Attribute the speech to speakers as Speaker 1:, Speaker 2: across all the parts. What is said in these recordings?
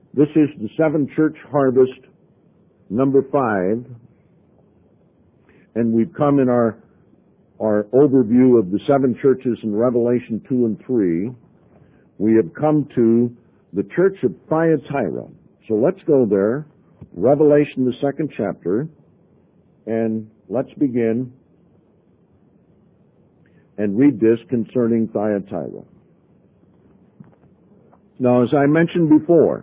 Speaker 1: This is the Seven Church Harvest, number 5, and we've come in our overview of the 7 churches in Revelation 2 and 3. We have come to the church of Thyatira. So let's go there, Revelation, the 2nd chapter, and let's begin and read this concerning Thyatira. Now, as I mentioned before,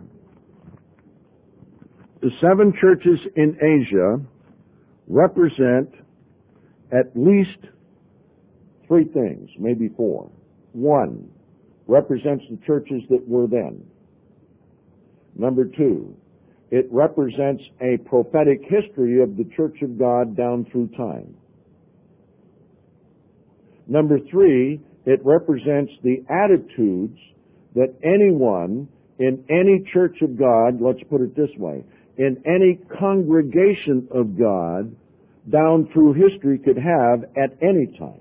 Speaker 1: the 7 churches in Asia represent at least 3 things, maybe 4. 1, represents the churches that were then. Number 2, it represents a prophetic history of the Church of God down through time. Number 3, it represents the attitudes that anyone in any church of God, let's put it this way, in any congregation of God down through history could have at any time.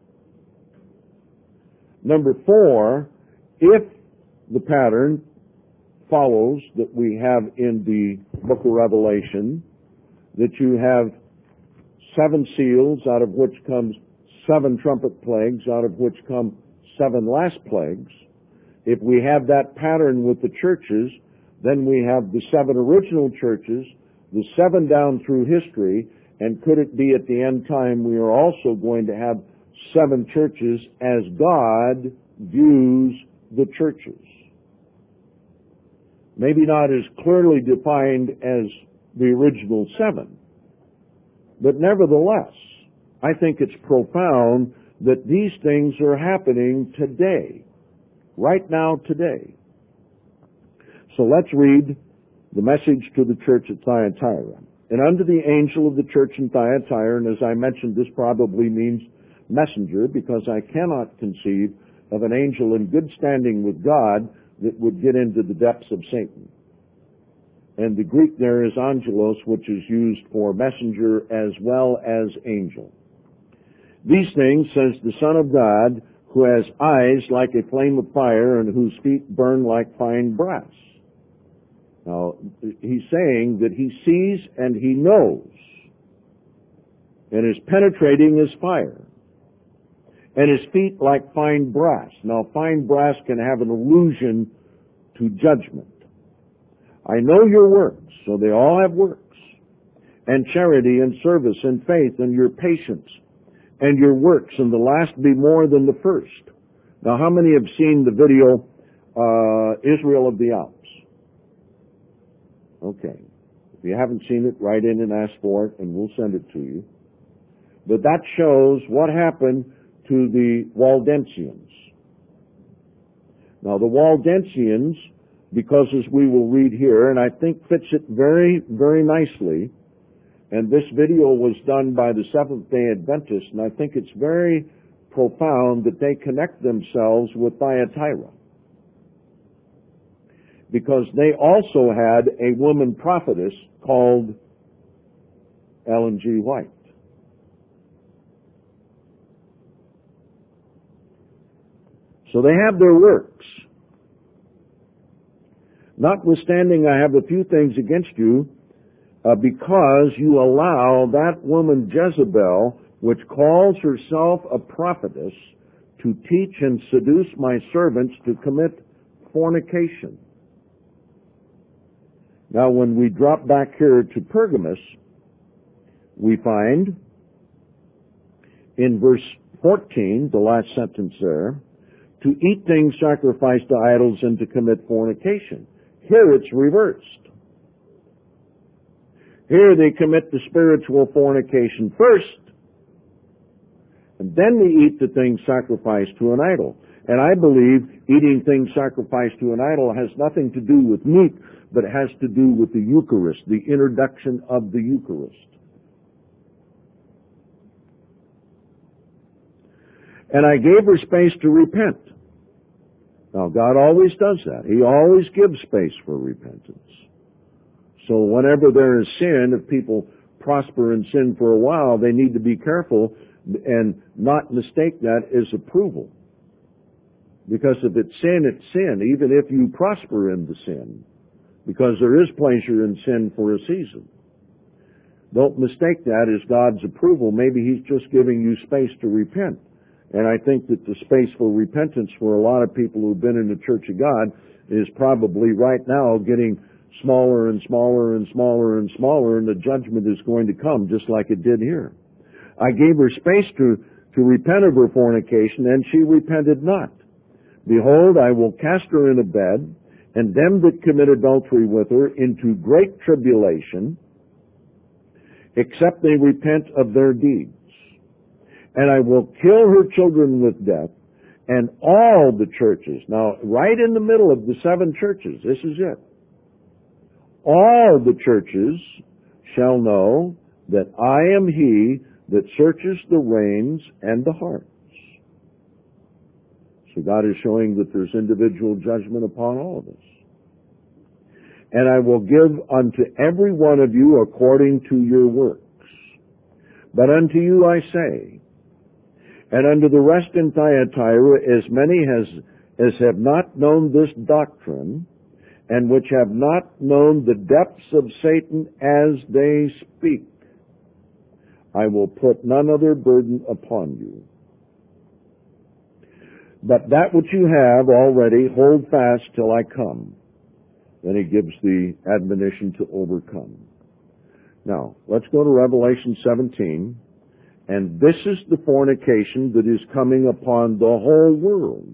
Speaker 1: Number 4, if the pattern follows that we have in the book of Revelation, that you have 7 seals, out of which comes 7 trumpet plagues, out of which come 7 last plagues. If we have that pattern with the churches, then we have the 7 original churches, the 7 down through history, and could it be at the end time we are also going to have 7 churches as God views the churches? Maybe not as clearly defined as the original 7, but nevertheless, I think it's profound that these things are happening today, right now today. So let's read the message to the church at Thyatira. And unto the angel of the church in Thyatira, and as I mentioned, this probably means messenger, because I cannot conceive of an angel in good standing with God that would get into the depths of Satan. And the Greek there is angelos, which is used for messenger as well as angel. These things says the Son of God, who has eyes like a flame of fire and whose feet burn like fine brass. Now, he's saying that he sees and he knows and is penetrating as fire, and his feet like fine brass. Now, fine brass can have an allusion to judgment. I know your works, so they all have works, and charity and service and faith and your patience and your works, and the last be more than the first. Now, how many have seen the video, Israel of the Alps? Okay. If you haven't seen it, write in and ask for it, and we'll send it to you. But that shows what happened to the Waldensians. Now, the Waldensians, because as we will read here, and I think fits it very, very nicely, and this video was done by the Seventh-day Adventists, and I think it's very profound that they connect themselves with Thyatira, because they also had a woman prophetess called Ellen G. White. So they have their works. Notwithstanding, I have a few things against you, because you allow that woman Jezebel, which calls herself a prophetess, to teach and seduce my servants to commit fornication. Now, when we drop back here to Pergamos, we find in verse 14, the last sentence there, to eat things sacrificed to idols and to commit fornication. Here it's reversed. Here they commit the spiritual fornication first, and then they eat the things sacrificed to an idol. And I believe eating things sacrificed to an idol has nothing to do with meat, but it has to do with the Eucharist, the introduction of the Eucharist. And I gave her space to repent. Now, God always does that. He always gives space for repentance. So whenever there is sin, if people prosper in sin for a while, they need to be careful and not mistake that as approval. Because if it's sin, it's sin, even if you prosper in the sin. because there is pleasure in sin for a season. Don't mistake that as God's approval. Maybe He's just giving you space to repent. And I think that the space for repentance for a lot of people who've been in the Church of God is probably right now getting smaller and smaller and smaller and smaller, and the judgment is going to come just like it did here. I gave her space to repent of her fornication, and she repented not. Behold, I will cast her in a bed, and them that commit adultery with her into great tribulation, except they repent of their deeds. And I will kill her children with death, and all the churches. Now, right in the middle of the 7 churches, this is it. All the churches shall know that I am He that searches the reins and the hearts. So God is showing that there's individual judgment upon all of us. And I will give unto every one of you according to your works. But unto you I say, and unto the rest in Thyatira, as many as have not known this doctrine, and which have not known the depths of Satan as they speak, I will put none other burden upon you. But that which you have already, hold fast till I come. Then he gives the admonition to overcome. Now, let's go to Revelation 17, and this is the fornication that is coming upon the whole world.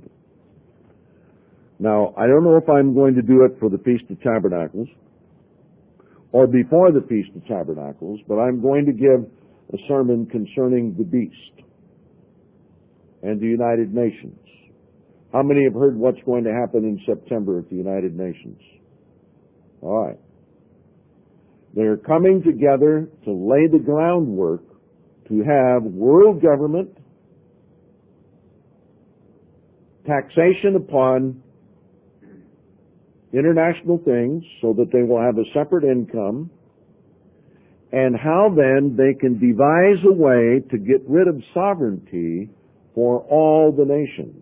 Speaker 1: Now, I don't know if I'm going to do it for the Feast of Tabernacles or before the Feast of Tabernacles, but I'm going to give a sermon concerning the beast and the United Nations. How many have heard what's going to happen in September at the United Nations? All right. They're coming together to lay the groundwork to have world government, taxation upon international things so that they will have a separate income, and how then they can devise a way to get rid of sovereignty for all the nations.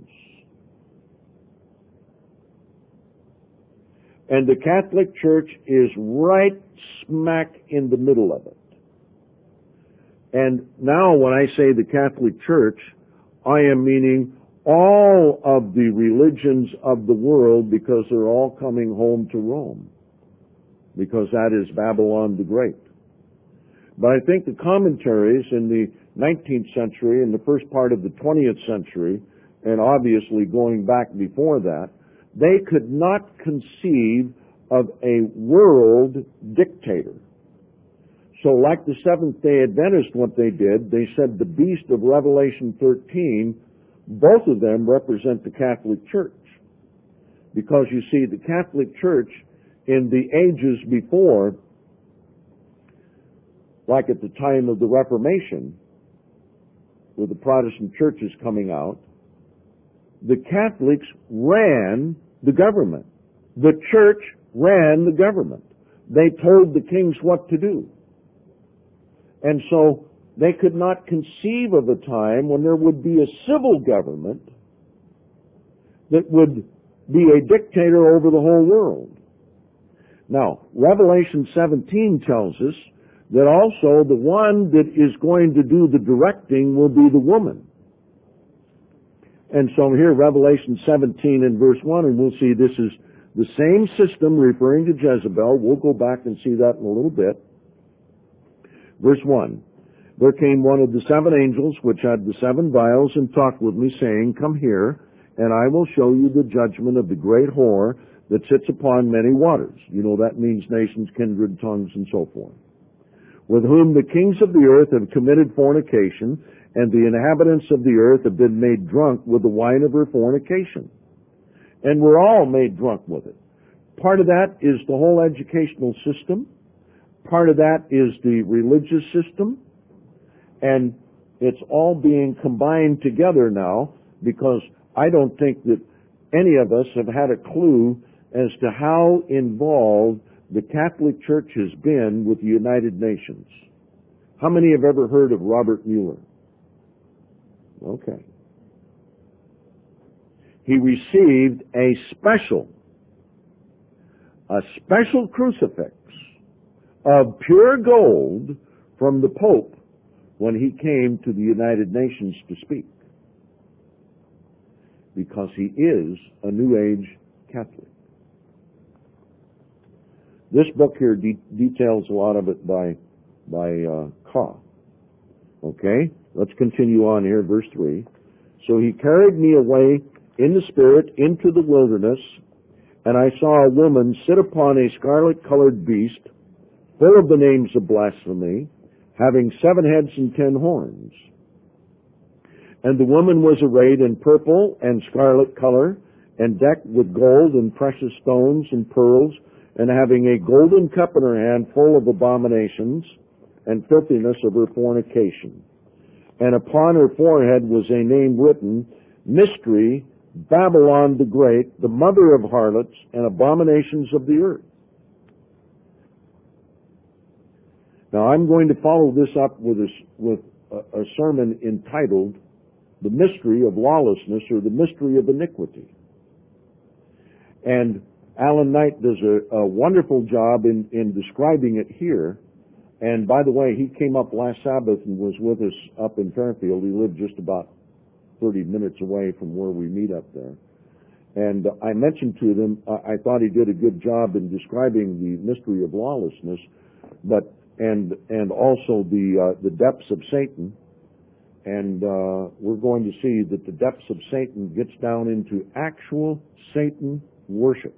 Speaker 1: And the Catholic Church is right smack in the middle of it. And now when I say the Catholic Church, I am meaning all of the religions of the world, because they're all coming home to Rome, because that is Babylon the Great. But I think the commentaries in the 19th century and the first part of the 20th century, and obviously going back before that, they could not conceive of a world dictator. So like the Seventh-day Adventists, what they did, they said the beast of Revelation 13, both of them represent the Catholic Church. Because you see, the Catholic Church in the ages before, like at the time of the Reformation, with the Protestant churches coming out, the Catholics ran the government. The church ran the government. They told the kings what to do. And so they could not conceive of a time when there would be a civil government that would be a dictator over the whole world. Now, Revelation 17 tells us that also the one that is going to do the directing will be the woman. And so here, Revelation 17 and verse 1, and we'll see this is the same system referring to Jezebel. We'll go back and see that in a little bit. Verse 1, there came one of the 7 angels which had the 7 vials and talked with me, saying, Come here, and I will show you the judgment of the great whore that sits upon many waters. You know, that means nations, kindred, tongues, and so forth. With whom the kings of the earth have committed fornication, and the inhabitants of the earth have been made drunk with the wine of her fornication. And we're all made drunk with it. Part of that is the whole educational system. Part of that is the religious system. And it's all being combined together now, because I don't think that any of us have had a clue as to how involved the Catholic Church has been with the United Nations. How many have ever heard of Robert Mueller? Okay. He received a special a special crucifix of pure gold from the Pope when he came to the United Nations to speak, because he is a New Age Catholic. This book here details a lot of it by Kaw. Okay, let's continue on here, verse 3. So he carried me away in the Spirit into the wilderness, and I saw a woman sit upon a scarlet-colored beast, full of the names of blasphemy, having 7 heads and 10 horns. And the woman was arrayed in purple and scarlet color, and decked with gold and precious stones and pearls, and having a golden cup in her hand full of abominations and filthiness of her fornication. And upon her forehead was a name written, Mystery, Babylon the Great, the mother of harlots and abominations of the earth. Now I'm going to follow this up with a sermon entitled, The Mystery of Lawlessness, or The Mystery of Iniquity. And Alan Knight does a wonderful job in describing it here. And by the way, he came up last Sabbath and was with us up in Fairfield. He lived just about 30 minutes away from where we meet up there. And I mentioned to them, I thought he did a good job in describing the mystery of lawlessness, but and also the depths of Satan. And we're going to see that the depths of Satan gets down into actual Satan worship.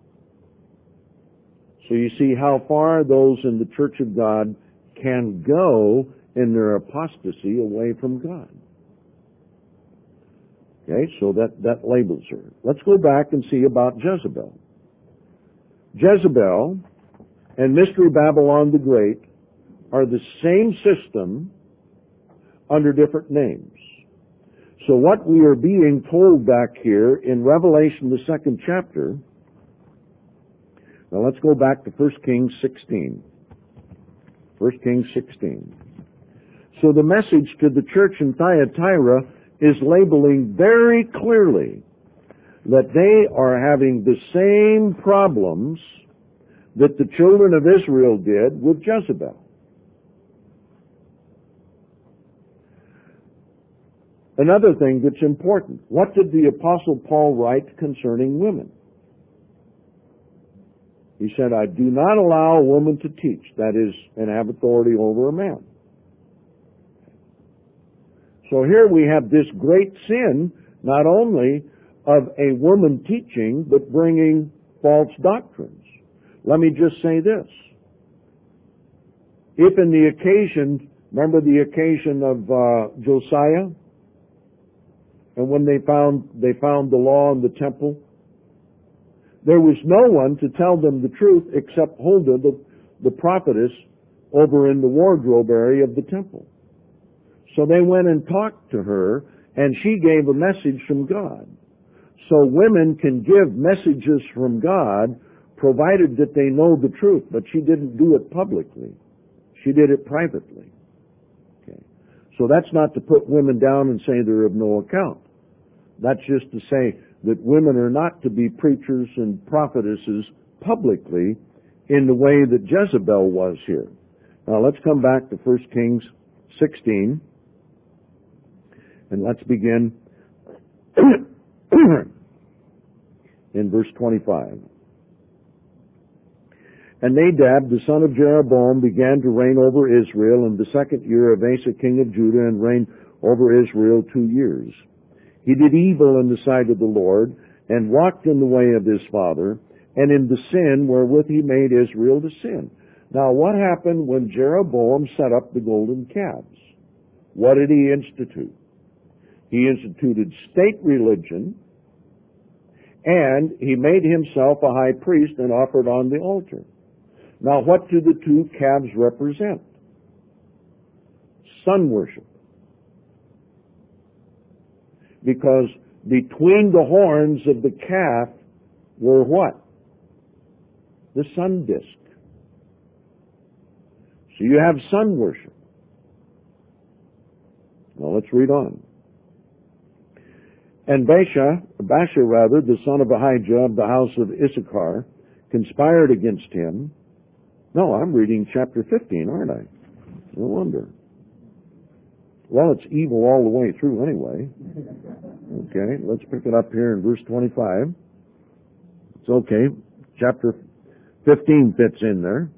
Speaker 1: So you see how far those in the Church of God can go in their apostasy away from God. Okay, so that labels her. Let's go back and see about Jezebel. Jezebel and Mystery Babylon the Great are the same system under different names. So what we are being told back here in Revelation, the 2nd chapter, now let's go back to 1 Kings 16. 1 Kings 16. So the message to the church in Thyatira is labeling very clearly that they are having the same problems that the children of Israel did with Jezebel. Another thing that's important, what did the Apostle Paul write concerning women? He said, I do not allow a woman to teach, that is, and have authority over a man. So here we have this great sin, not only of a woman teaching, but bringing false doctrines. Let me just say this. If in the occasion, remember the occasion of Josiah? And when they found the law in the temple, there was no one to tell them the truth except Huldah, the prophetess, over in the wardrobe area of the temple. So they went and talked to her, and she gave a message from God. So women can give messages from God, provided that they know the truth, but she didn't do it publicly. She did it privately. Okay. So that's not to put women down and say they're of no account. That's just to say that women are not to be preachers and prophetesses publicly in the way that Jezebel was here. Now let's come back to 1 Kings 16, and let's begin in verse 25. And Nadab, the son of Jeroboam, began to reign over Israel in the 2nd year of Asa, king of Judah, and reigned over Israel 2 years. He did evil in the sight of the Lord, and walked in the way of his father, and in the sin wherewith he made Israel to sin. Now, what happened when Jeroboam set up the golden calves? What did he institute? He instituted state religion, and he made himself a high priest and offered on the altar. Now, what do the 2 calves represent? Sun worship. Because between the horns of the calf were what? The sun disk. So you have sun worship. Now let's read on. And Baasha, the son of Ahijah of the house of Issachar, conspired against him. No, I'm reading chapter 15, aren't I? No wonder. Well, it's evil all the way through anyway. Okay, let's pick it up here in verse 25. It's okay. Chapter 15 fits in there.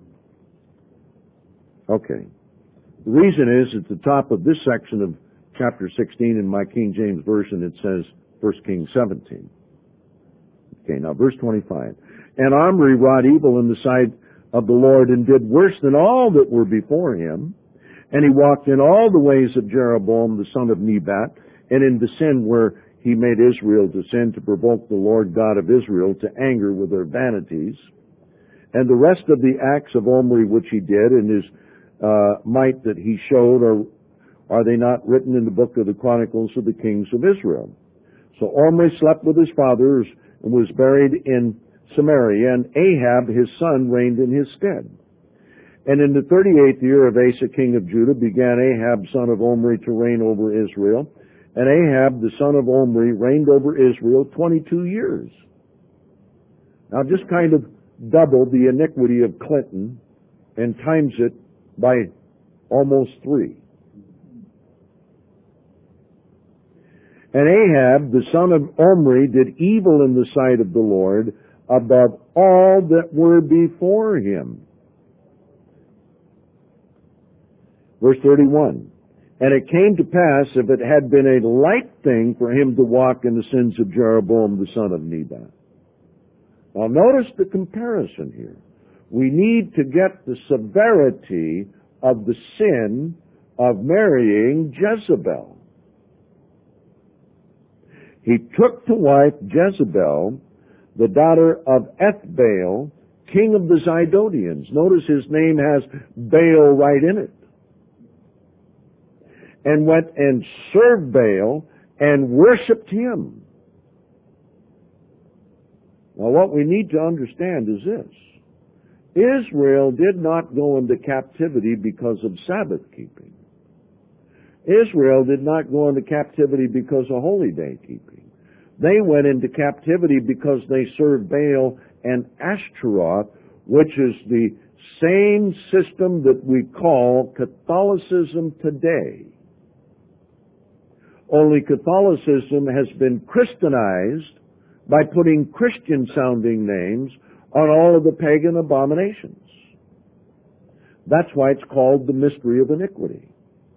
Speaker 1: Okay. The reason is at the top of this section of chapter 16 in my King James Version, it says 1 Kings 17. Okay, now verse 25. And Omri wrought evil in the sight of the Lord and did worse than all that were before him. And he walked in all the ways of Jeroboam the son of Nebat, and in the sin where he made Israel to sin to provoke the Lord God of Israel to anger with their vanities. And the rest of the acts of Omri which he did, and his might that he showed, are they not written in the book of the Chronicles of the Kings of Israel? So Omri slept with his fathers and was buried in Samaria, and Ahab his son reigned in his stead. And in the 38th year of Asa king of Judah began Ahab son of Omri to reign over Israel, and Ahab the son of Omri reigned over Israel 22 years. Now just kind of double the iniquity of Clinton and times it by almost 3. And Ahab, the son of Omri, did evil in the sight of the Lord above all that were before him. Verse 31. And it came to pass, if it had been a light thing for him to walk in the sins of Jeroboam, the son of Nebat. Now notice the comparison here. We need to get the severity of the sin of marrying Jezebel. He took to wife Jezebel, the daughter of Ethbaal, king of the Zidonians. Notice his name has Baal right in it. And went and served Baal and worshipped him. Now what we need to understand is this. Israel did not go into captivity because of Sabbath keeping. Israel did not go into captivity because of holy day keeping. They went into captivity because they served Baal and Ashtaroth, which is the same system that we call Catholicism today. Only Catholicism has been Christianized by putting Christian-sounding names on all of the pagan abominations. That's why it's called the mystery of iniquity.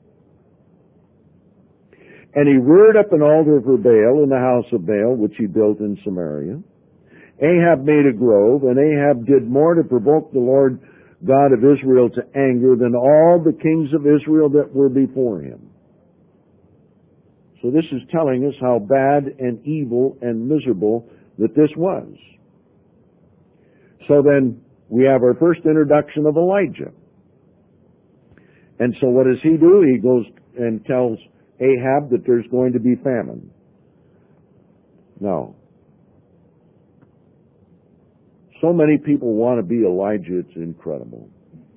Speaker 1: And he reared up an altar for Baal in the house of Baal, which he built in Samaria. Ahab made a grove, and Ahab did more to provoke the Lord God of Israel to anger than all the kings of Israel that were before him. So this is telling us how bad and evil and miserable that this was. So then we have our first introduction of Elijah. And so what does he do? He goes and tells Ahab that there's going to be famine. Now, so many people want to be Elijah, it's incredible.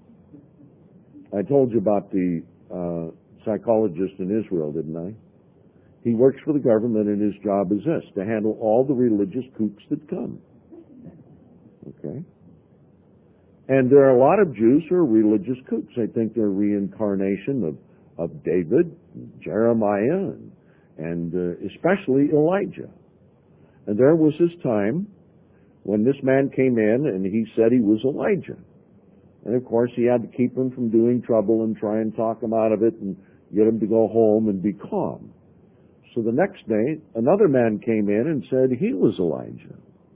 Speaker 1: I told you about the psychologist in Israel, didn't I? He works for the government, and his job is this, to handle all the religious kooks that come. Okay? And there are a lot of Jews who are religious kooks. They think they're a reincarnation of David, Jeremiah, and especially Elijah. And there was this time when this man came in, and he said he was Elijah. And of course, he had to keep him from doing trouble and try and talk him out of it and get him to go home and be calm. So the next day, another man came in and said he was Elijah.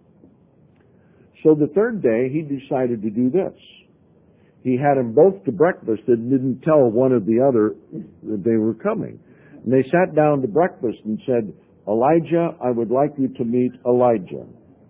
Speaker 1: So the third day, he decided to do this. He had them both to breakfast and didn't tell one or the other that they were coming. And they sat down to breakfast and said, Elijah, I would like you to meet Elijah.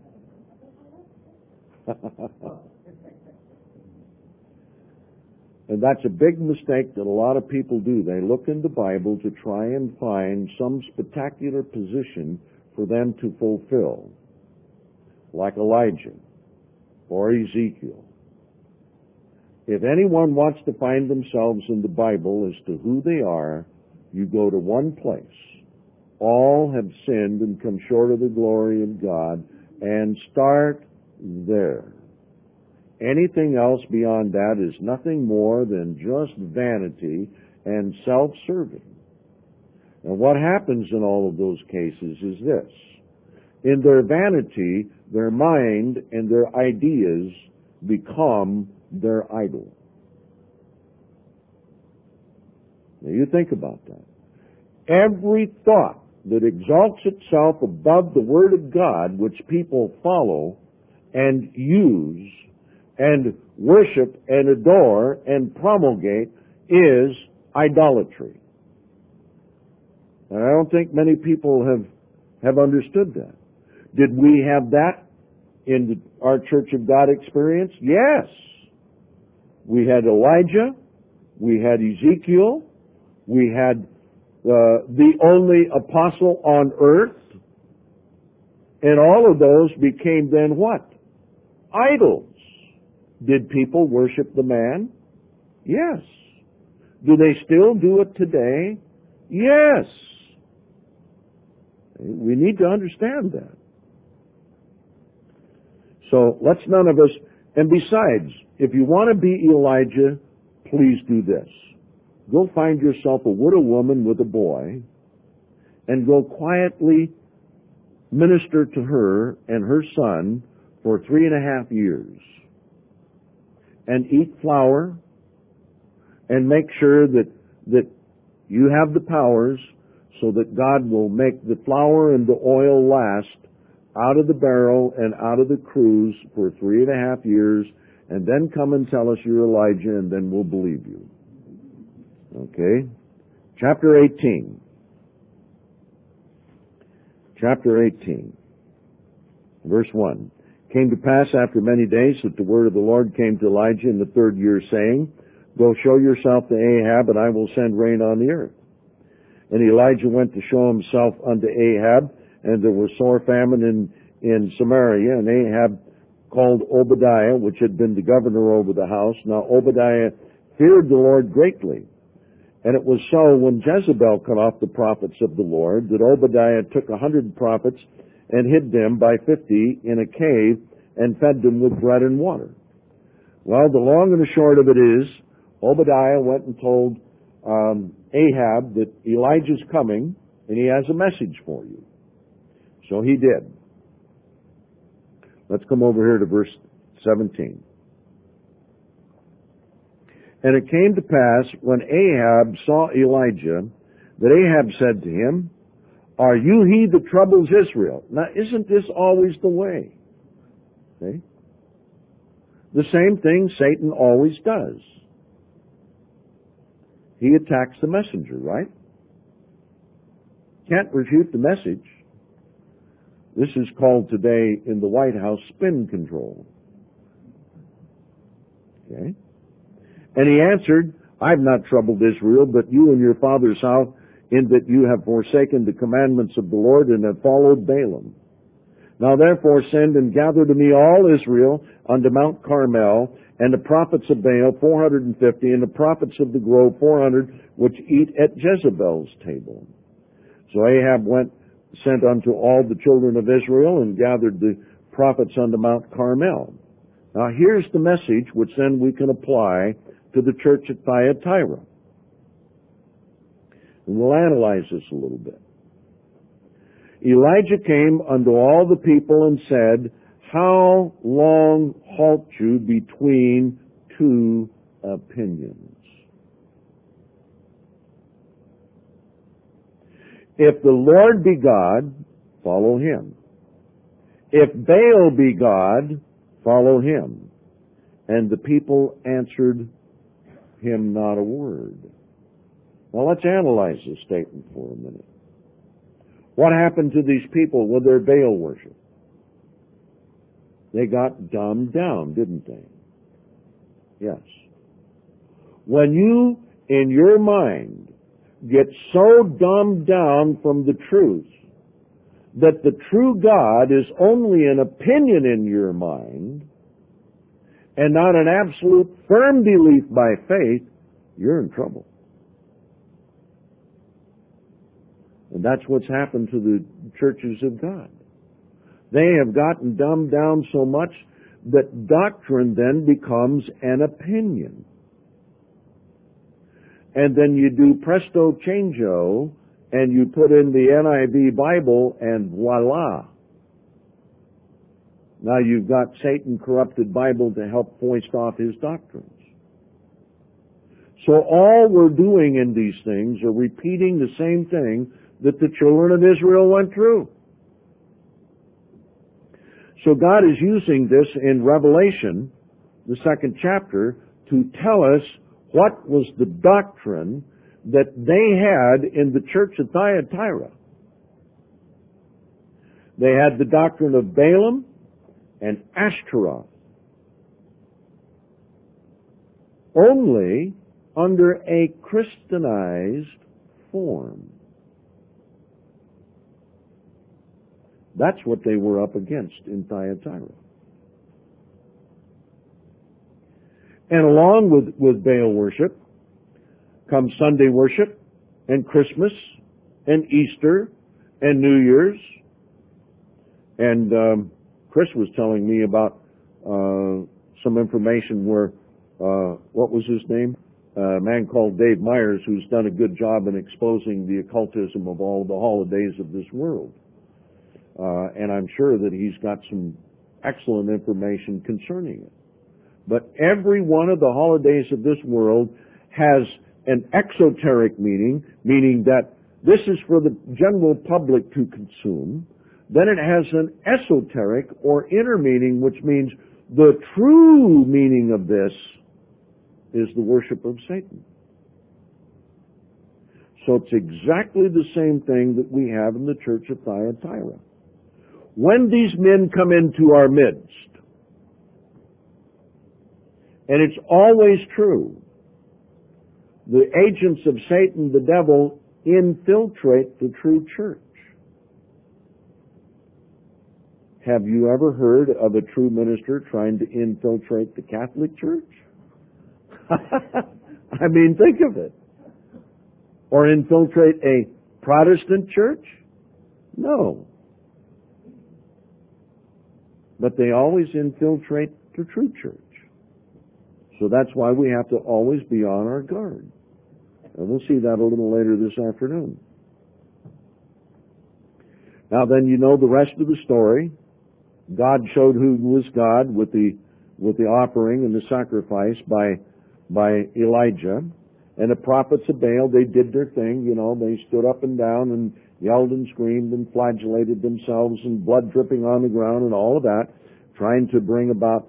Speaker 1: And that's a big mistake that a lot of people do. They look in the Bible to try and find some spectacular position for them to fulfill, like Elijah or Ezekiel. If anyone wants to find themselves in the Bible as to who they are, you go to one place. All have sinned and come short of the glory of God, and start there. Anything else beyond that is nothing more than just vanity and self-serving. And what happens in all of those cases is this. In their vanity, their mind and their ideas become their idol. Now you think about that. Every thought that exalts itself above the Word of God, which people follow and use and worship and adore and promulgate, is idolatry. And I don't think many people have understood that. Did we have that in our Church of God experience? Yes. We had Elijah, we had Ezekiel, we had the only apostle on earth, and all of those became then what? Idols. Did people worship the man? Yes. Do they still do it today? Yes. We need to understand that. So let's none of us, and besides, if you want to be Elijah, please do this. Go find yourself a widow woman with a boy and go quietly minister to her and her son for 3.5 years. And eat flour and make sure that you have the powers so that God will make the flour and the oil last out of the barrel and out of the cruse for 3.5 years, and then come and tell us you're Elijah, and then we'll believe you. Okay? Chapter 18. Chapter 18. Verse 1. Came to pass after many days that the word of the Lord came to Elijah in the 3rd year, saying, Go show yourself to Ahab, and I will send rain on the earth. And Elijah went to show himself unto Ahab, and there was sore famine in Samaria, and Ahab called Obadiah, which had been the governor over the house. Now Obadiah feared the Lord greatly. And it was so when Jezebel cut off the prophets of the Lord, that Obadiah took 100 prophets and hid them by 50 in a cave and fed them with bread and water. Well, the long and the short of it is, Obadiah went and told Ahab that Elijah's coming and he has a message for you. So he did. Let's come over here to verse 17. And it came to pass when Ahab saw Elijah that Ahab said to him, Are you he that troubles Israel? Now, isn't this always the way? Okay? The same thing Satan always does. He attacks the messenger, right? Can't refute the message. This is called today in the White House spin control. Okay? And he answered, I've not troubled Israel, but you and your father's house, in that you have forsaken the commandments of the Lord and have followed Balaam. Now therefore send and gather to me all Israel unto Mount Carmel, and the prophets of Baal 450, and the prophets of the grove 400, which eat at Jezebel's table. So Ahab sent unto all the children of Israel, and gathered the prophets unto Mount Carmel. Now here's the message which then we can apply to the church at Thyatira. And we'll analyze this a little bit. Elijah came unto all the people and said, How long halt you between two opinions? If the Lord be God, follow him. If Baal be God, follow him. And the people answered him not a word. Now let's analyze this statement for a minute. What happened to these people with their Baal worship? They got dumbed down, didn't they? Yes. When you, in your mind, get so dumbed down from the truth that the true God is only an opinion in your mind and not an absolute firm belief by faith, you're in trouble. And that's what's happened to the churches of God. They have gotten dumbed down so much that doctrine then becomes an opinion. And then you do presto changeo, and you put in the NIV Bible, and voila. Now you've got Satan-corrupted Bible to help foist off his doctrines. So all we're doing in these things are repeating the same thing that the children of Israel went through. So God is using this in Revelation, the 2nd chapter, to tell us what was the doctrine that they had in the church of Thyatira. They had the doctrine of Balaam and Ashtaroth, only under a Christianized form. That's what they were up against in Thyatira. And along with Baal worship comes Sunday worship and Christmas and Easter and New Year's. And Chris was telling me about some information where, what was his name? A man called Dave Myers, who's done a good job in exposing the occultism of all the holidays of this world. And I'm sure that he's got some excellent information concerning it. But every one of the holidays of this world has an exoteric meaning that this is for the general public to consume. Then it has an esoteric or inner meaning, which means the true meaning of this is the worship of Satan. So it's exactly the same thing that we have in the church of Thyatira. When these men come into our midst, and it's always true, the agents of Satan, the devil, infiltrate the true church. Have you ever heard of a true minister trying to infiltrate the Catholic Church? I mean, think of it. Or infiltrate a Protestant church? No. But they always infiltrate the true church. So that's why we have to always be on our guard. And we'll see that a little later this afternoon. Now then, you know the rest of the story. God showed who was God with the offering and the sacrifice by Elijah. And the prophets of Baal, they did their thing, you know, they stood up and down and yelled and screamed and flagellated themselves and blood dripping on the ground and all of that, trying to bring about,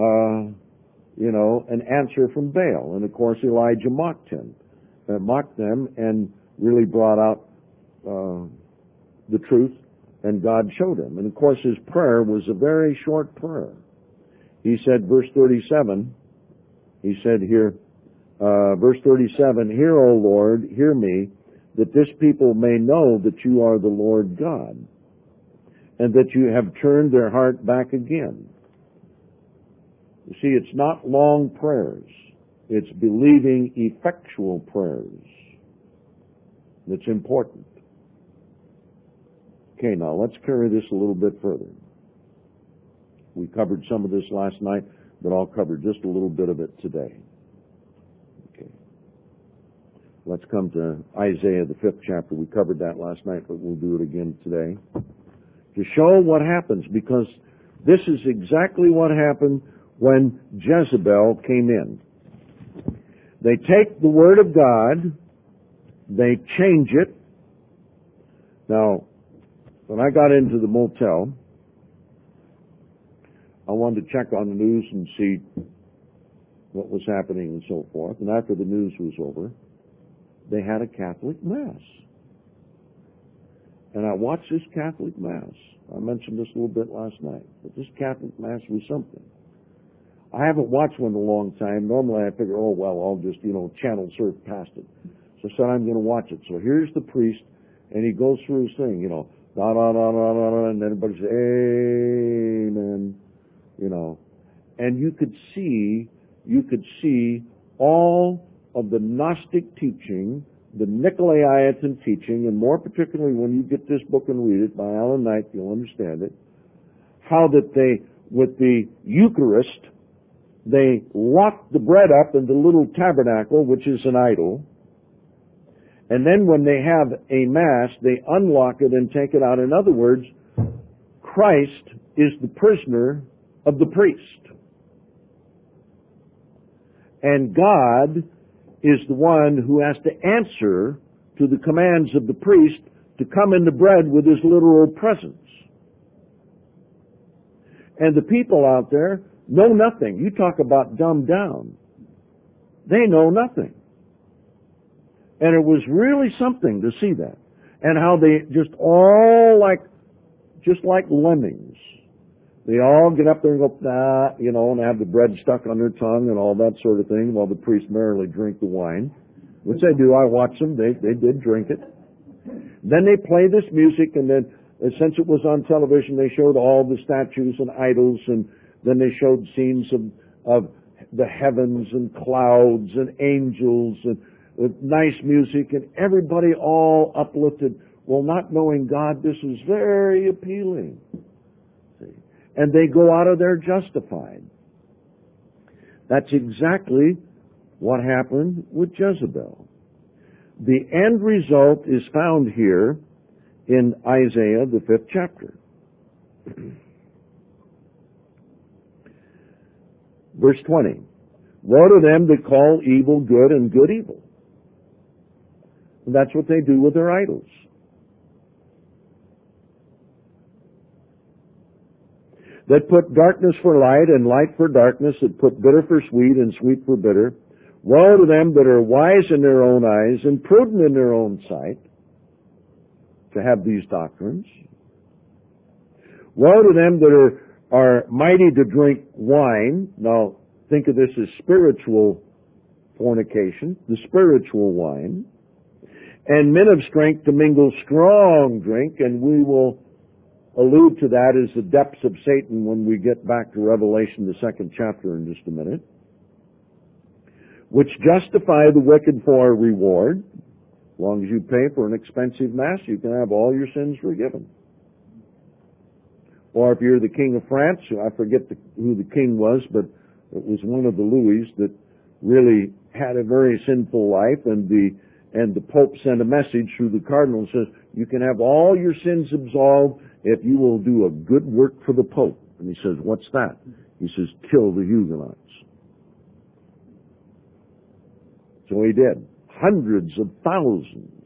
Speaker 1: an answer from Baal. And of course Elijah mocked them and really brought out the truth, and God showed him. And of course his prayer was a very short prayer. He said, verse 37, he said here, verse 37, "Hear, O Lord, hear me, that this people may know that you are the Lord God, and that you have turned their heart back again." You see, it's not long prayers. It's believing, effectual prayers that's important. Okay, now let's carry this a little bit further. We covered some of this last night, but I'll cover just a little bit of it today. Okay. Let's come to Isaiah, the 5th chapter. We covered that last night, but we'll do it again today to show what happens, because this is exactly what happened when Jezebel came in. They take the Word of God, they change it. Now, when I got into the motel, I wanted to check on the news and see what was happening and so forth. And after the news was over, they had a Catholic Mass. And I watched this Catholic Mass. I mentioned this a little bit last night, but this Catholic Mass was something. I haven't watched one in a long time. Normally I figure, oh, well, I'll just, channel surf past it. So I said, I'm going to watch it. So here's the priest, and he goes through his thing, da, da, da, da, da, da, and then everybody says, amen, And you could see all of the Gnostic teaching, the Nicolaitan teaching, and more particularly when you get this book and read it by Alan Knight, you'll understand it. how that they, with the Eucharist, they lock the bread up in the little tabernacle, which is an idol, and then when they have a Mass, they unlock it and take it out. In other words, Christ is the prisoner of the priest. And God is the one who has to answer to the commands of the priest to come in the bread with his literal presence. And the people out there know nothing. You talk about dumbed down. They know nothing. And it was really something to see that. And how they just all just like lemmings. They all get up there and go, nah, and have the bread stuck on their tongue and all that sort of thing while the priests merrily drink the wine, which they do. I watch them. They did drink it. Then they play this music, and then since it was on television, they showed all the statues and idols, and then they showed scenes of the heavens and clouds and angels and nice music, and everybody all uplifted. Well, not knowing God, this is very appealing. See? And they go out of there justified. That's exactly what happened with Jezebel. The end result is found here in Isaiah, the 5th chapter. Verse 20. Woe to them that call evil good and good evil. And that's what they do with their idols. That put darkness for light and light for darkness, that put bitter for sweet and sweet for bitter. Woe to them that are wise in their own eyes and prudent in their own sight, to have these doctrines. Woe to them that are mighty to drink wine. Now, think of this as spiritual fornication, the spiritual wine. And men of strength to mingle strong drink, and we will allude to that as the depths of Satan when we get back to Revelation, the 2nd chapter, in just a minute, which justify the wicked for a reward. As long as you pay for an expensive Mass, you can have all your sins forgiven. Or if you're the King of France, I forget who the king was, but it was one of the Louis that really had a very sinful life, and the Pope sent a message through the cardinal and says, you can have all your sins absolved if you will do a good work for the Pope. And he says, what's that? He says, kill the Huguenots. So he did. Hundreds of thousands.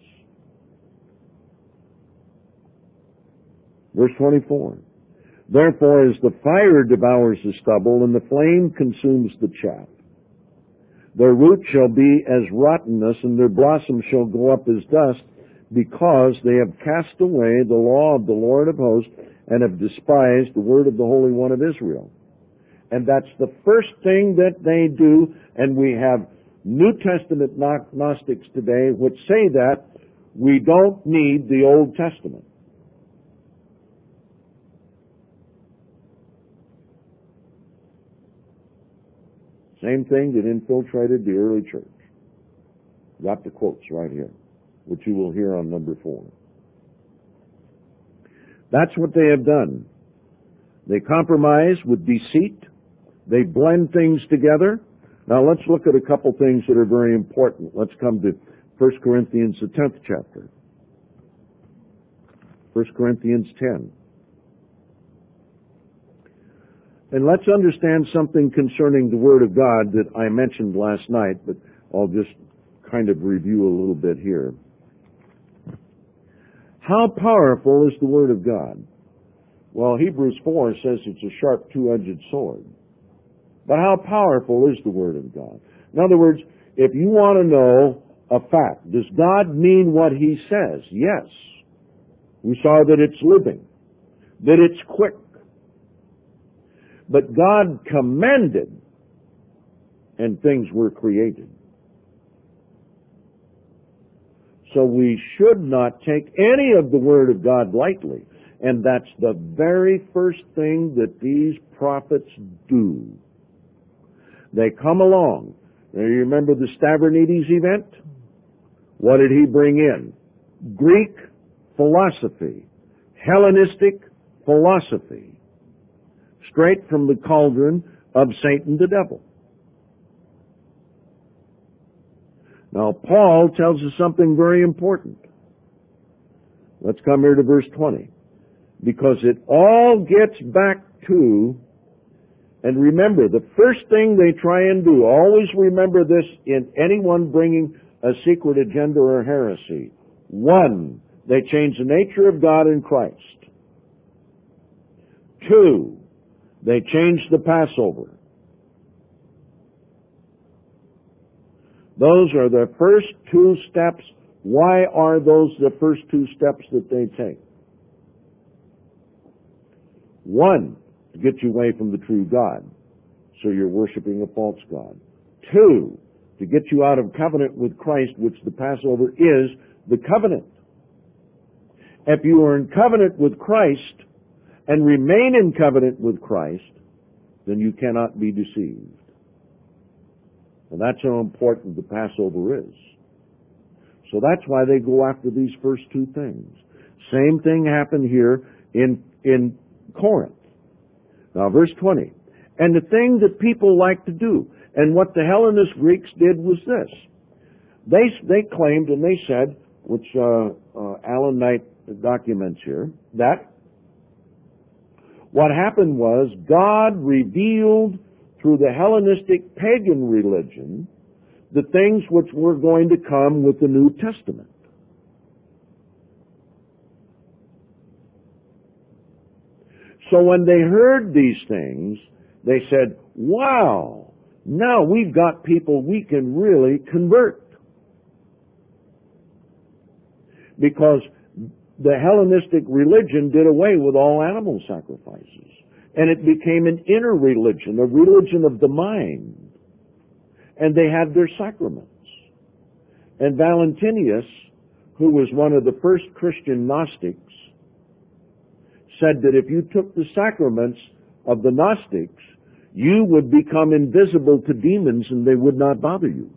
Speaker 1: Verse 24. Therefore, as the fire devours the stubble and the flame consumes the chaff, their root shall be as rottenness, and their blossom shall go up as dust, because they have cast away the law of the Lord of hosts and have despised the word of the Holy One of Israel. And that's the first thing that they do, and we have New Testament Gnostics today which say that we don't need the Old Testament. Same thing that infiltrated the early church. Got the quotes right here, which you will hear on number 4. That's what they have done. They compromise with deceit. They blend things together. Now let's look at a couple things that are very important. Let's come to 1 Corinthians, the 10th chapter. 1 Corinthians 10. And let's understand something concerning the Word of God that I mentioned last night, but I'll just kind of review a little bit here. How powerful is the Word of God? Well, Hebrews 4 says it's a sharp two-edged sword. But how powerful is the Word of God? In other words, if you want to know a fact, does God mean what He says? Yes. We saw that it's living, that it's quick. But God commanded, and things were created. So we should not take any of the Word of God lightly. And that's the very first thing that these prophets do. They come along. Now, you remember the Stavronides event? What did he bring in? Greek philosophy, Hellenistic philosophy. straight from the cauldron of Satan the devil. Now, Paul tells us something very important. Let's come here to verse 20. Because it all gets back to, and remember, the first thing they try and do, always remember this in anyone bringing a secret agenda or heresy. One, they change the nature of God in Christ. Two, they change the Passover. Those are the first two steps. Why are those the first two steps that they take? One, to get you away from the true God, so you're worshiping a false God. Two, to get you out of covenant with Christ, which the Passover is the covenant. If you are in covenant with Christ and remain in covenant with Christ, then you cannot be deceived. And that's how important the Passover is. So that's why they go after these first two things. Same thing happened here in Corinth. Now, verse 20. And the thing that people like to do, and what the Hellenist Greeks did was this. They claimed, and they said, which Alan Knight documents here, that what happened was God revealed through the Hellenistic pagan religion the things which were going to come with the New Testament. So when they heard these things, they said, wow, now we've got people we can really convert. Because the Hellenistic religion did away with all animal sacrifices. And it became an inner religion, a religion of the mind. And they had their sacraments. And Valentinius, who was one of the first Christian Gnostics, said that if you took the sacraments of the Gnostics, you would become invisible to demons and they would not bother you.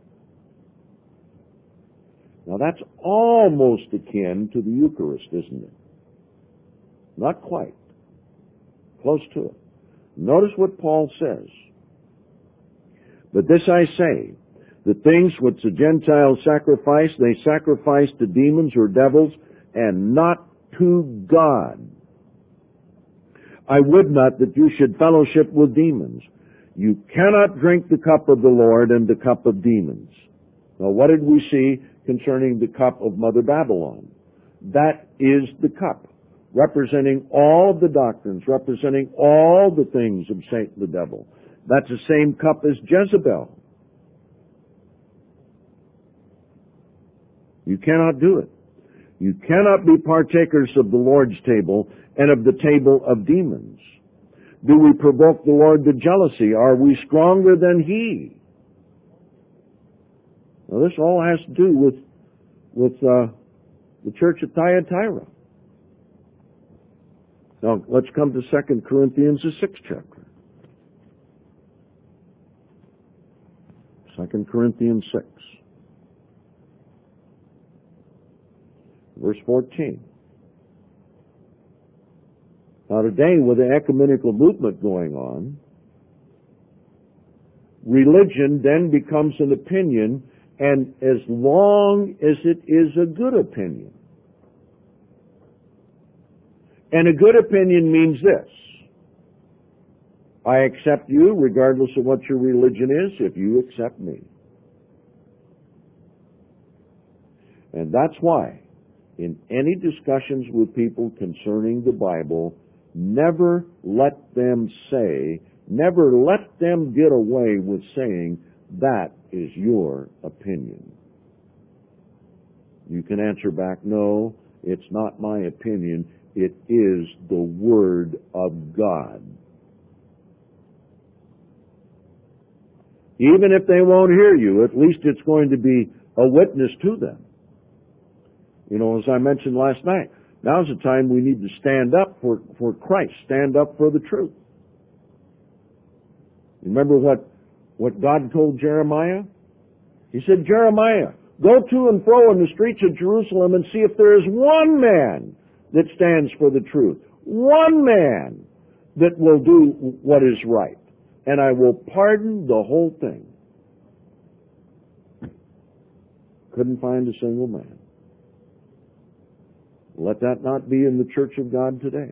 Speaker 1: Now that's almost akin to the Eucharist, isn't it? Not quite. Close to it. Notice what Paul says. But this I say, the things which the Gentiles sacrifice, they sacrifice to demons or devils, and not to God. I would not that you should fellowship with demons. You cannot drink the cup of the Lord and the cup of demons. Now what did we see concerning the cup of Mother Babylon? That is the cup, representing all the doctrines, representing all the things of Satan the devil. That's the same cup as Jezebel. You cannot do it. You cannot be partakers of the Lord's table and of the table of demons. Do we provoke the Lord to jealousy? Are we stronger than He? Now this all has to do with the church at Thyatira. Now let's come to 2 Corinthians, the 6th chapter. 2 Corinthians 6. Verse 14. Now today, with the ecumenical movement going on, religion then becomes an opinion, and as long as it is a good opinion. And a good opinion means this. I accept you regardless of what your religion is, if you accept me. And that's why, in any discussions with people concerning the Bible, never let them get away with saying, that is your opinion. You can answer back, no, it's not my opinion, it is the Word of God. Even if they won't hear you, at least it's going to be a witness to them. You know, as I mentioned last night, now's the time we need to stand up for Christ, stand up for the truth. Remember what God told Jeremiah? He said, Jeremiah, go to and fro in the streets of Jerusalem and see if there is one man that stands for the truth. One man that will do what is right, and I will pardon the whole thing. Couldn't find a single man. Let that not be in the church of God today.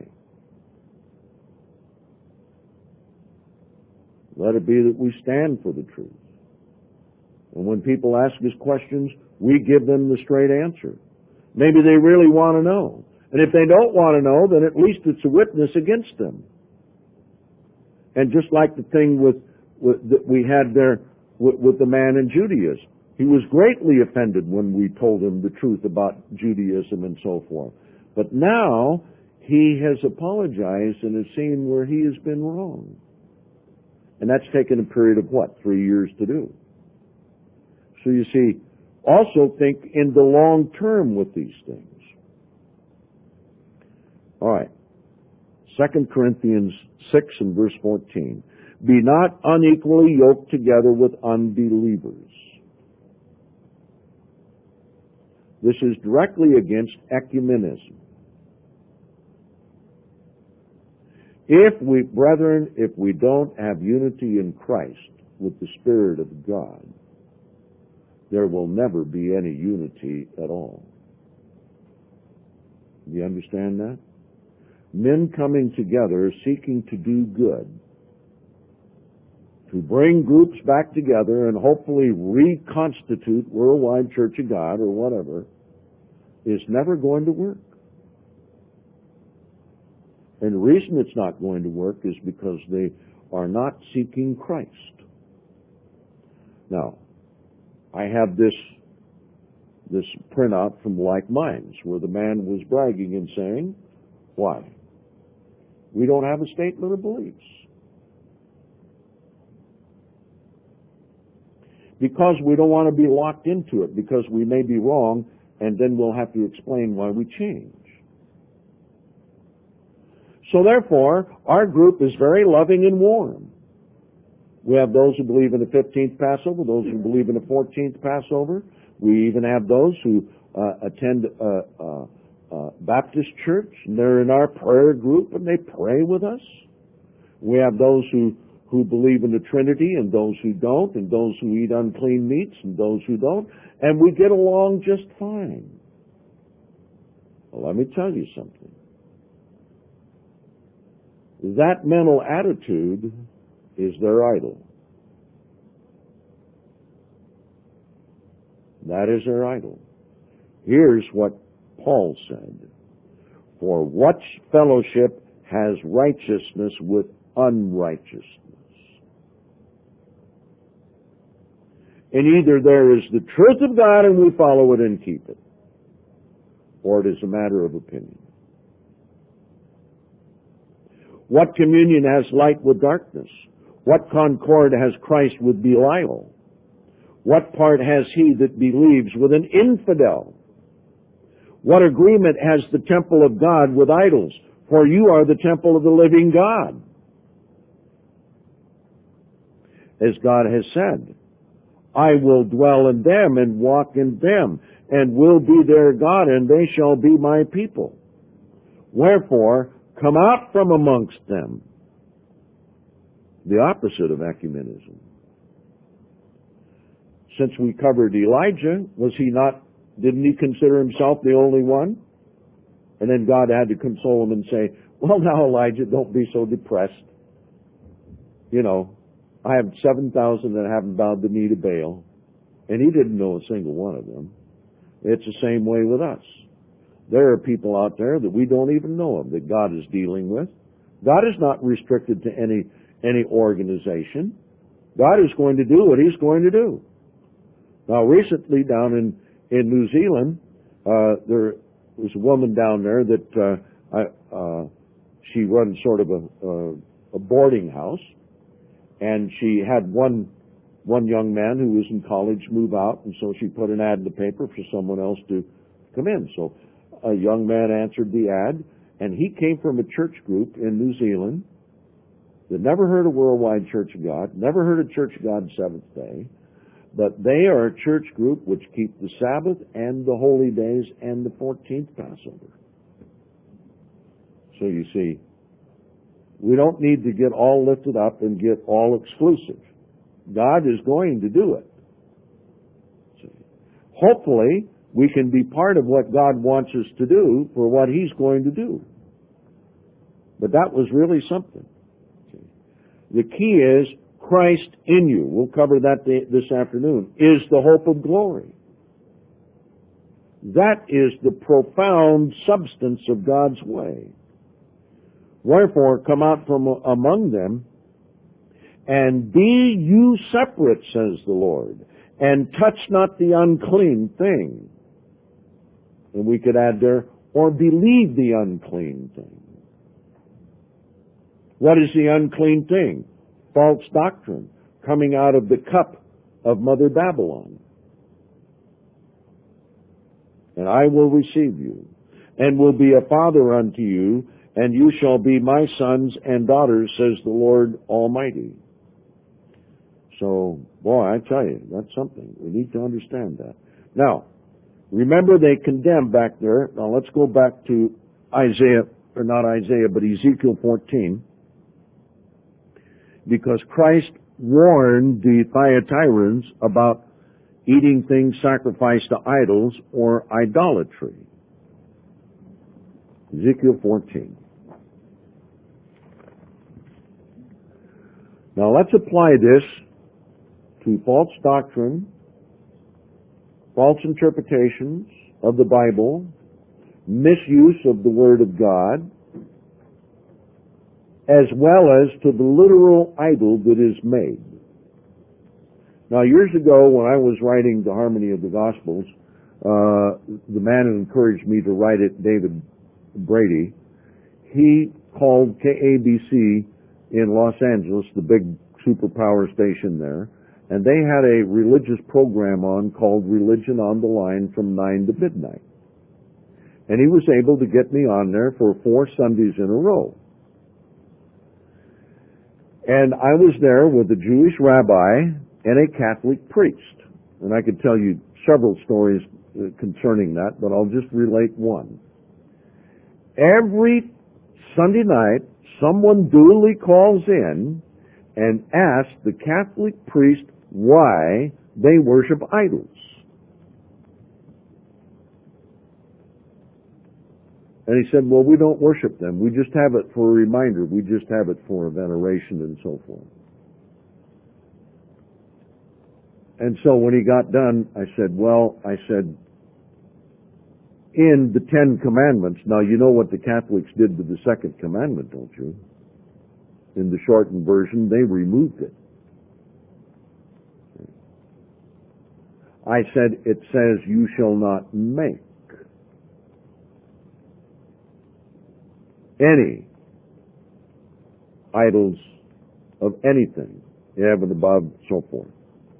Speaker 1: Let it be that we stand for the truth. And when people ask us questions, we give them the straight answer. Maybe they really want to know. And if they don't want to know, then at least it's a witness against them. And just like the thing that we had there with the man in Judaism, he was greatly offended when we told him the truth about Judaism and so forth. But now he has apologized and has seen where he has been wrong. And that's taken a period of 3 years to do. So you see, also think in the long term with these things. All right. 2 Corinthians 6 and verse 14. Be not unequally yoked together with unbelievers. This is directly against ecumenism. Brethren, if we don't have unity in Christ with the Spirit of God, there will never be any unity at all. Do you understand that? Men coming together seeking to do good, to bring groups back together and hopefully reconstitute Worldwide Church of God or whatever, is never going to work. And the reason it's not going to work is because they are not seeking Christ. Now, I have this printout from Like Minds where the man was bragging and saying, why? We don't have a statement of beliefs. Because we don't want to be locked into it, because we may be wrong, and then we'll have to explain why we change. So therefore, our group is very loving and warm. We have those who believe in the 15th Passover, those who believe in the 14th Passover. We even have those who attend Baptist church, and they're in our prayer group, and they pray with us. We have those who believe in the Trinity, and those who don't, and those who eat unclean meats, and those who don't, and we get along just fine. Well, let me tell you something. That mental attitude is their idol. That is their idol. Here's what Paul said. For what fellowship has righteousness with unrighteousness? And either there is the truth of God and we follow it and keep it, or it is a matter of opinion. What communion has light with darkness? What concord has Christ with Belial? What part has he that believes with an infidel? What agreement has the temple of God with idols? For you are the temple of the living God. As God has said, I will dwell in them and walk in them, and will be their God, and they shall be my people. Wherefore, come out from amongst them. The opposite of ecumenism. Since we covered Elijah, didn't he consider himself the only one? And then God had to console him and say, well, now, Elijah, don't be so depressed. You know, I have 7,000 that haven't bowed the knee to Baal. And he didn't know a single one of them. It's the same way with us. There are people out there that we don't even know of that God is dealing with. God is not restricted to any organization. God is going to do what he's going to do. Now, recently down in New Zealand, there was a woman down there that she runs sort of a boarding house, and she had one young man who was in college move out, and so she put an ad in the paper for someone else to come in. So a young man answered the ad, and he came from a church group in New Zealand that never heard of Worldwide Church of God, never heard of Church of God Seventh Day, but they are a church group which keep the Sabbath and the holy days and the 14th Passover. So you see, We don't need to get all lifted up and get all exclusive. God is going to do it. Hopefully, we can be part of what God wants us to do for what He's going to do. But that was really something. The key is Christ in you. We'll cover that this afternoon. Is the hope of glory. That is the profound substance of God's way. Wherefore, come out from among them, and be you separate, says the Lord, and touch not the unclean thing. And we could add there, or believe the unclean thing. What is the unclean thing? False doctrine coming out of the cup of Mother Babylon. And I will receive you, and will be a father unto you, and you shall be my sons and daughters, says the Lord Almighty. So, boy, I tell you, that's something. We need to understand that. Now, remember they condemned back there. Now let's go back to Isaiah, or not Isaiah, but Ezekiel 14. Because Christ warned the Thyatirans about eating things sacrificed to idols or idolatry. Ezekiel 14. Now let's apply this to false doctrine, false interpretations of the Bible, misuse of the Word of God, as well as to the literal idol that is made. Now, years ago, when I was writing the Harmony of the Gospels, the man who encouraged me to write it, David Brady, he called KABC in Los Angeles, the big superpower station there, and they had a religious program on called Religion on the Line from 9 to midnight. And he was able to get me on there for 4 Sundays in a row. And I was there with a Jewish rabbi and a Catholic priest. And I could tell you several stories concerning that, but I'll just relate one. Every Sunday night, someone duly calls in and asks the Catholic priest why they worship idols. And he said, well, we don't worship them. We just have it for a reminder. We just have it for veneration and so forth. And so when he got done, I said, in the 10 Commandments, now you know what the Catholics did to the second commandment, don't you? In the shortened version, they removed it. I said, it says, you shall not make any idols of anything, heaven above, so forth.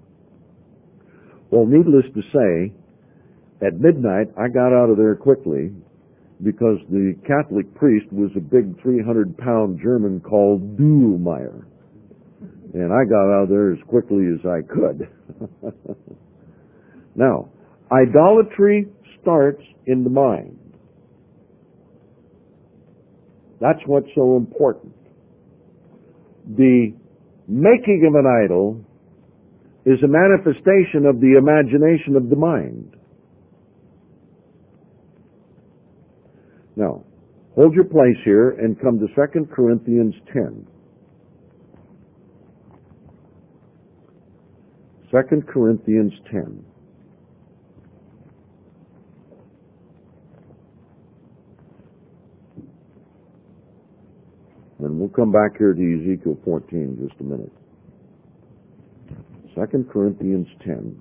Speaker 1: Well, needless to say, at midnight, I got out of there quickly because the Catholic priest was a big 300-pound German called Duhlmeier. And I got out of there as quickly as I could. Now, idolatry starts in the mind. That's what's so important. The making of an idol is a manifestation of the imagination of the mind. Now, hold your place here and come to 2 Corinthians 10. 2 Corinthians 10. And we'll come back here to Ezekiel 14 in just a minute. 2 Corinthians 10.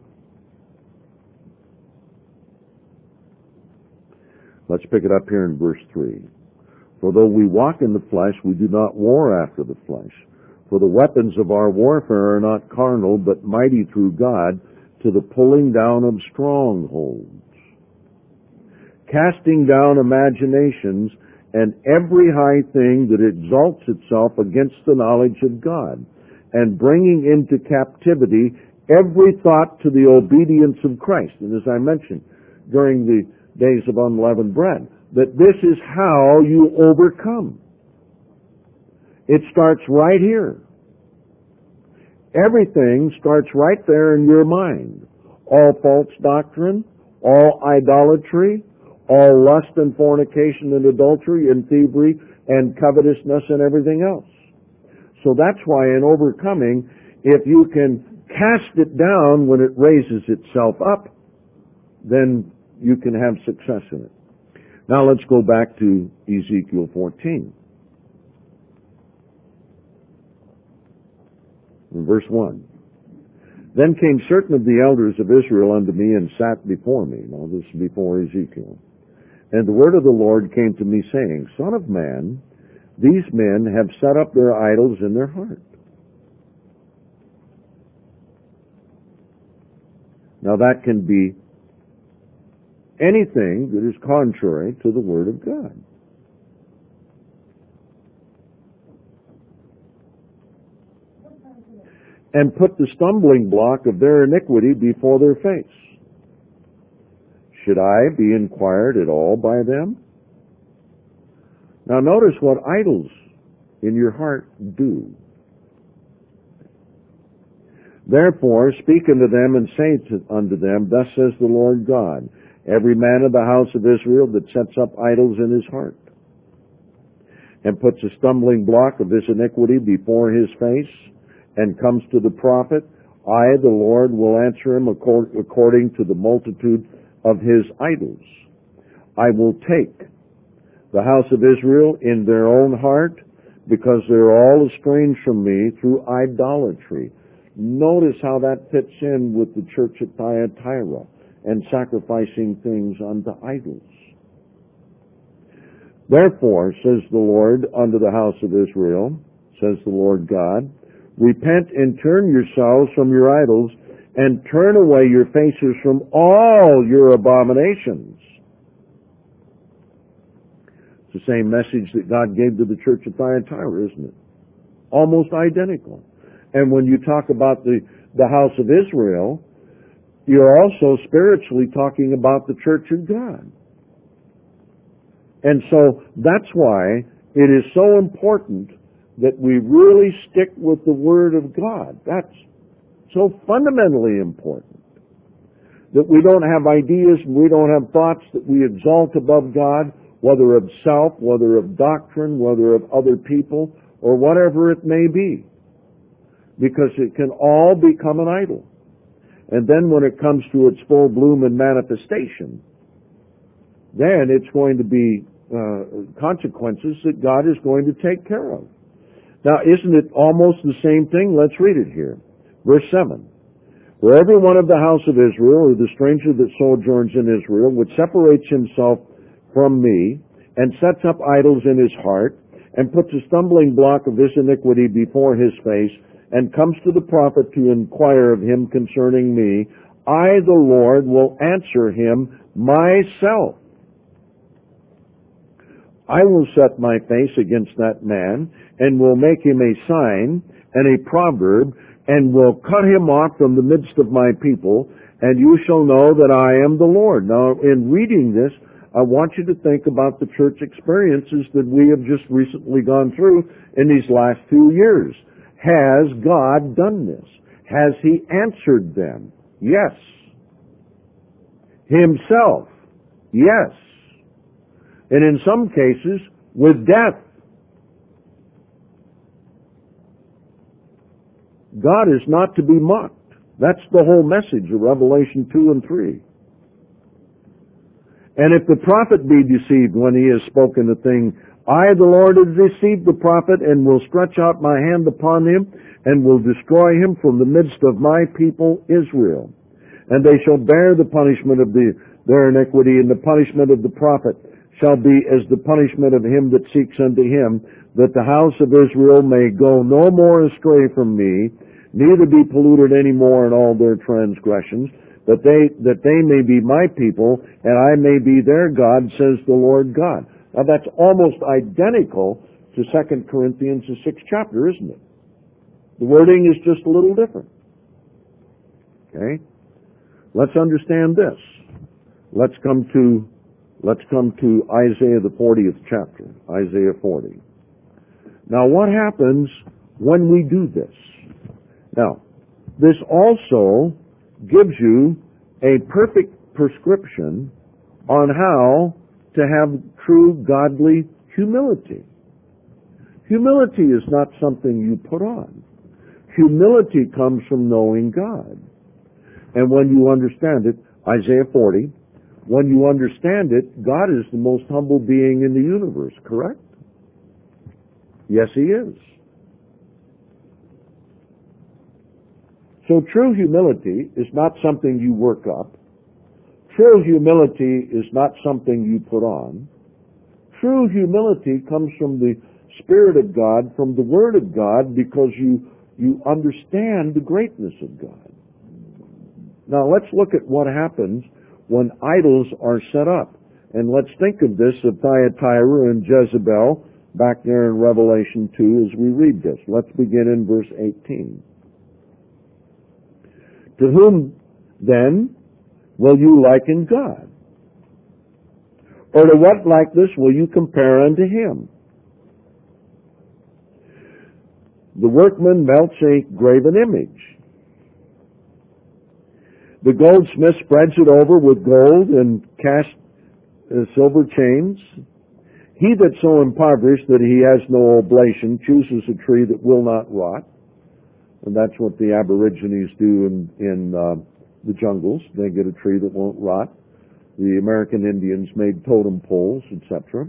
Speaker 1: Let's pick it up here in verse 3. For though we walk in the flesh, we do not war after the flesh. For the weapons of our warfare are not carnal, but mighty through God to the pulling down of strongholds, casting down imaginations and every high thing that exalts itself against the knowledge of God, and bringing into captivity every thought to the obedience of Christ. And as I mentioned during the days of unleavened bread, that this is how you overcome. It starts right here. Everything starts right there in your mind. All false doctrine, all idolatry, all lust and fornication and adultery and thievery and covetousness and everything else. So that's why in overcoming, if you can cast it down when it raises itself up, then you can have success in it. Now let's go back to Ezekiel 14. In verse 1. Then came certain of the elders of Israel unto me and sat before me. Now this is before Ezekiel. And the word of the Lord came to me, saying, Son of man, these men have set up their idols in their heart. Now that can be anything that is contrary to the Word of God. And put the stumbling block of their iniquity before their face. Should I be inquired at all by them? Now notice what idols in your heart do. Therefore speak unto them and say unto them, Thus says the Lord God, every man of the house of Israel that sets up idols in his heart, and puts a stumbling block of his iniquity before his face, and comes to the prophet, I, the Lord, will answer him according to the multitude of his idols. I will take the house of Israel in their own heart, because they're all estranged from me through idolatry. Notice how that fits in with the church at Thyatira and sacrificing things unto idols. Therefore, says the Lord unto the house of Israel, says the Lord God, repent and turn yourselves from your idols, and turn away your faces from all your abominations. It's the same message that God gave to the church of Thyatira, isn't it? Almost identical. And when you talk about the house of Israel, you're also spiritually talking about the church of God. And so that's why it is so important that we really stick with the Word of God. That's so fundamentally important. That we don't have ideas, we don't have thoughts that we exalt above God, whether of self, whether of doctrine, whether of other people, or whatever it may be. Because it can all become an idol. And then when it comes to its full bloom and manifestation, then it's going to be consequences that God is going to take care of. Now, isn't it almost the same thing? Let's read it here. Verse 7. For every one of the house of Israel, or the stranger that sojourns in Israel, which separates himself from me, and sets up idols in his heart, and puts a stumbling block of this iniquity before his face, and comes to the prophet to inquire of him concerning me, I, the Lord, will answer him myself. I will set my face against that man, and will make him a sign and a proverb, and will cut him off from the midst of my people, and you shall know that I am the Lord. Now, in reading this, I want you to think about the church experiences that we have just recently gone through in these last 2 years. Has God done this? Has He answered them? Yes. Himself? Yes. And in some cases, with death. God is not to be mocked. That's the whole message of Revelation 2 and 3. And if the prophet be deceived when he has spoken a thing, I, the Lord, have deceived the prophet, and will stretch out my hand upon him, and will destroy him from the midst of my people Israel. And they shall bear the punishment of their iniquity, and the punishment of the prophet shall be as the punishment of him that seeks unto him, that the house of Israel may go no more astray from me, neither be polluted any more in all their transgressions, that they may be my people, and I may be their God, says the Lord God. Now that's almost identical to 2 Corinthians, the 6th chapter, isn't it? The wording is just a little different. Okay? Let's understand this. Let's come to Isaiah the 40th chapter, Isaiah 40. Now, what happens when we do this? Now, this also gives you a perfect prescription on how to have true godly humility. Humility is not something you put on. Humility comes from knowing God. And when you understand it, Isaiah 40, when you understand it, God is the most humble being in the universe, correct? Yes, He is. So true humility is not something you work up. True humility is not something you put on. True humility comes from the Spirit of God, from the Word of God, because you understand the greatness of God. Now let's look at what happens when idols are set up. And let's think of this of Thyatira and Jezebel back there in Revelation 2 as we read this. Let's begin in verse 18. To whom then will you liken God? Or to what likeness will you compare unto Him? The workman melts a graven image. The goldsmith spreads it over with gold and casts silver chains. He that's so impoverished that he has no oblation chooses a tree that will not rot. And that's what the Aborigines do in the jungles. They get a tree that won't rot. The American Indians made totem poles, etc.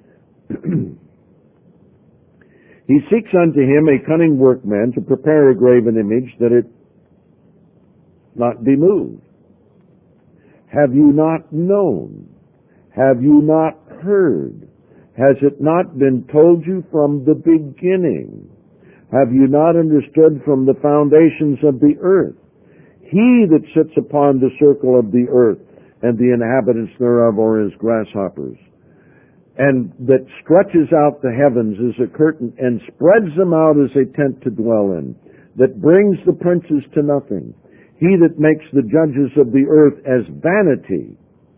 Speaker 1: He seeks unto him a cunning workman to prepare a graven image that it not be moved. Have you not known? Have you not heard? Has it not been told you from the beginning? Have you not understood from the foundations of the earth? He that sits upon the circle of the earth, and the inhabitants thereof are as grasshoppers, and that stretches out the heavens as a curtain, and spreads them out as a tent to dwell in, that brings the princes to nothing, he that makes the judges of the earth as vanity.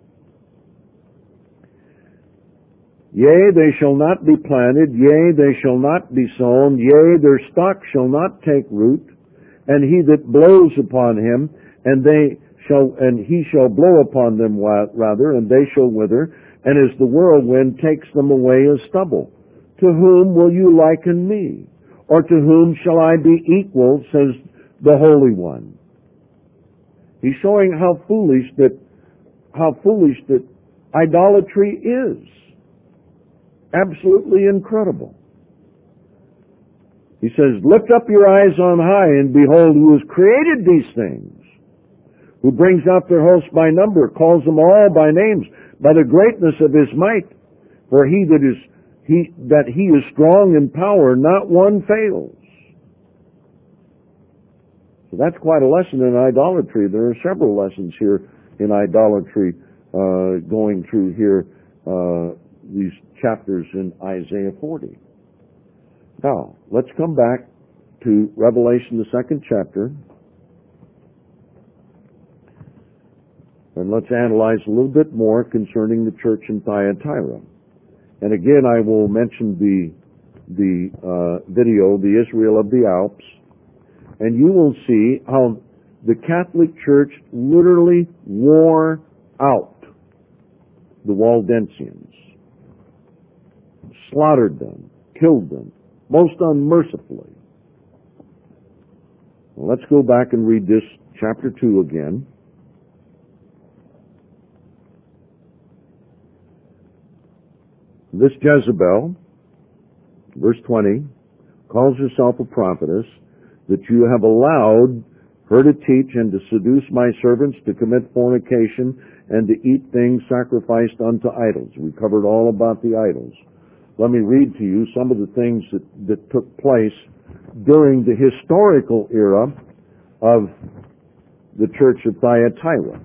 Speaker 1: Yea, they shall not be planted, yea, they shall not be sown, yea, their stock shall not take root, and he that blows upon him, and he shall blow upon them rather, and they shall wither, and as the whirlwind takes them away as stubble. To whom will you liken me? Or to whom shall I be equal, says the Holy One. He's showing how foolish that idolatry is. Absolutely incredible. He says, lift up your eyes on high, and behold who has created these things, who brings out their hosts by number, calls them all by names, by the greatness of his might. For he is strong in power, not one fails. So that's quite a lesson in idolatry. There are several lessons here in idolatry going through here, these chapters in Isaiah 40. Now, let's come back to Revelation, the 2nd chapter, and let's analyze a little bit more concerning the church in Thyatira. And again, I will mention the video, The Israel of the Alps, and you will see how the Catholic Church literally wore out the Waldensians, slaughtered them, killed them, most unmercifully. Well, let's go back and read this chapter 2 again. This Jezebel, verse 20, calls herself a prophetess, that you have allowed her to teach and to seduce my servants to commit fornication and to eat things sacrificed unto idols. We covered all about the idols. Let me read to you some of the things that took place during the historical era of the church of Thyatira.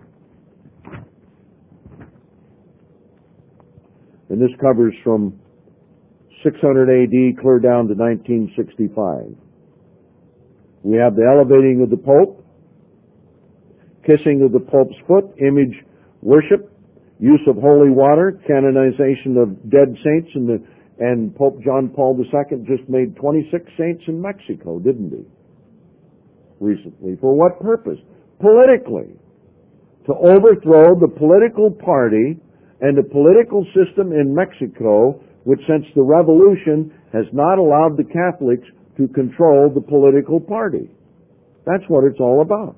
Speaker 1: And this covers from 600 A.D. clear down to 1965. We have the elevating of the Pope, kissing of the Pope's foot, image worship, use of holy water, canonization of dead saints And Pope John Paul II just made 26 saints in Mexico, didn't he? Recently. For what purpose? Politically. To overthrow the political party and the political system in Mexico, which since the revolution has not allowed the Catholics to control the political party. That's what it's all about.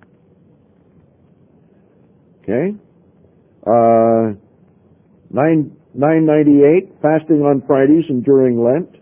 Speaker 1: Okay? 998, fasting on Fridays and during Lent.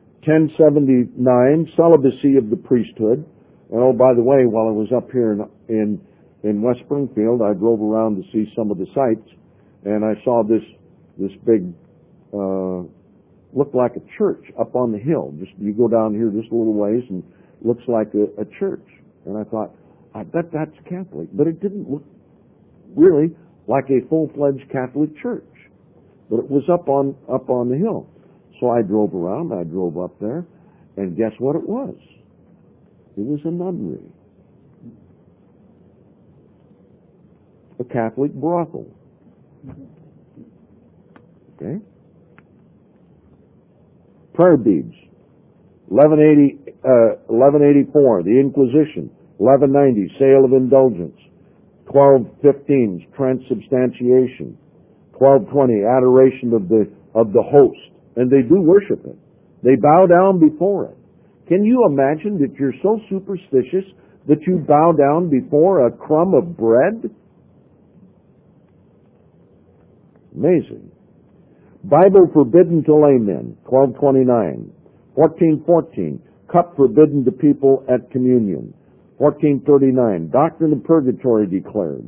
Speaker 1: 1079, celibacy of the priesthood. And oh, by the way, while I was up here in West Springfield, I drove around to see some of the sites, and I saw this big, looked like a church up on the hill. Just you go down here just a little ways, and it looks like a church. And I thought, I bet that's Catholic, but it didn't look really like a full-fledged Catholic church. But it was up on the hill. So I drove around. I drove up there, and guess what it was? It was a nunnery. A Catholic brothel. Okay? Prayer beads. 1184, the Inquisition. 1190, sale of indulgence. 1215, transubstantiation. 1220, adoration of the host. And they do worship it. They bow down before it. Can you imagine that you're so superstitious that you bow down before a crumb of bread? Amazing. Bible forbidden to laymen, 1229. 1414, cup forbidden to people at communion. 1439, doctrine of purgatory declared.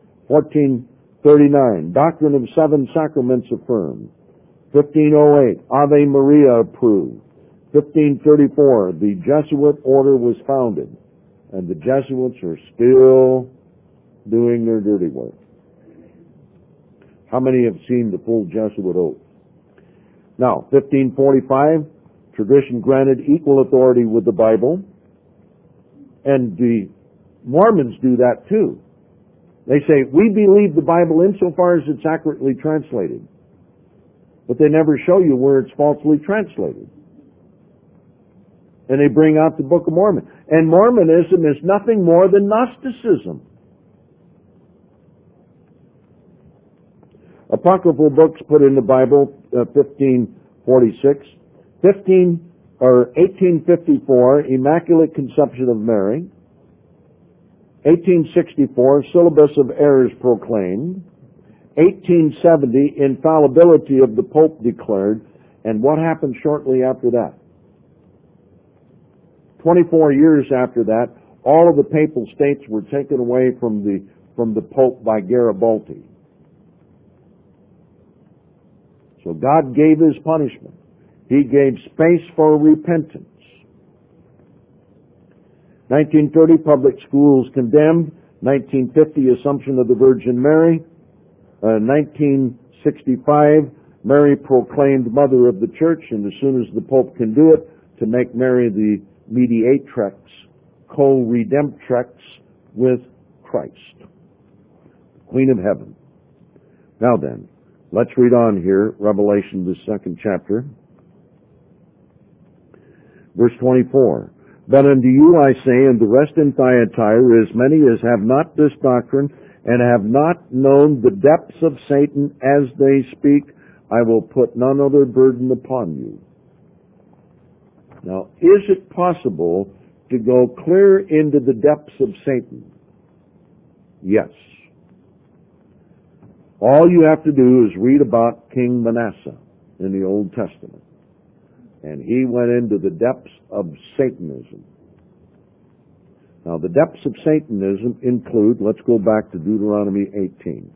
Speaker 1: 1439, doctrine of seven sacraments affirmed. 1508, Ave Maria approved. 1534, the Jesuit order was founded, and the Jesuits are still doing their dirty work. How many have seen the full Jesuit oath? Now, 1545, tradition granted equal authority with the Bible, and the Mormons do that too. They say, we believe the Bible insofar as it's accurately translated, but they never show you where it's falsely translated. And they bring out the Book of Mormon. And Mormonism is nothing more than Gnosticism. Apocryphal books put in the Bible, 1546. 1854, Immaculate Conception of Mary. 1864, Syllabus of Errors proclaimed. 1870, infallibility of the Pope declared. And what happened shortly after that? 24 years after that, all of the papal states were taken away from the Pope by Garibaldi. So God gave his punishment. He gave space for repentance. 1930, public schools condemned. 1950, Assumption of the Virgin Mary. 1965, Mary proclaimed Mother of the Church, and as soon as the Pope can do it, to make Mary the mediatrix, co-redemptrix with Christ, Queen of Heaven. Now then, let's read on here, Revelation, the 2nd chapter. Verse 24. But unto you I say, and the rest in Thyatira, as many as have not this doctrine, and have not known the depths of Satan as they speak, I will put none other burden upon you. Now, is it possible to go clear into the depths of Satan? Yes. All you have to do is read about King Manasseh in the Old Testament. And he went into the depths of Satanism. Now, the depths of Satanism include, let's go back to Deuteronomy 18.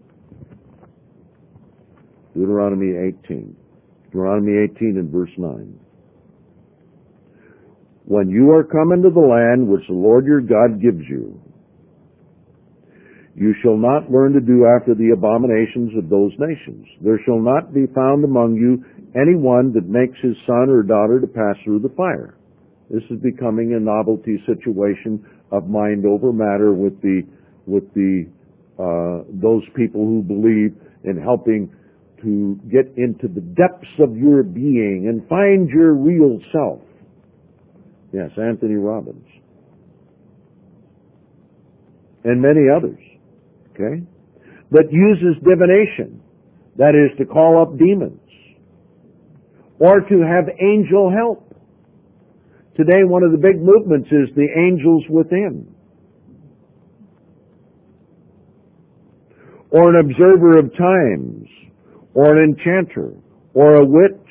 Speaker 1: Deuteronomy 18. Deuteronomy 18 and verse 9. When you are come into the land which the Lord your God gives you, you shall not learn to do after the abominations of those nations. There shall not be found among you any one that makes his son or daughter to pass through the fire. This is becoming a novelty situation of mind over matter with those people who believe in helping to get into the depths of your being and find your real self. Yes, Anthony Robbins. And many others. Okay? That uses divination. That is to call up demons. Or to have angel help. Today one of the big movements is the angels within. Or an observer of times. Or an enchanter. Or a witch.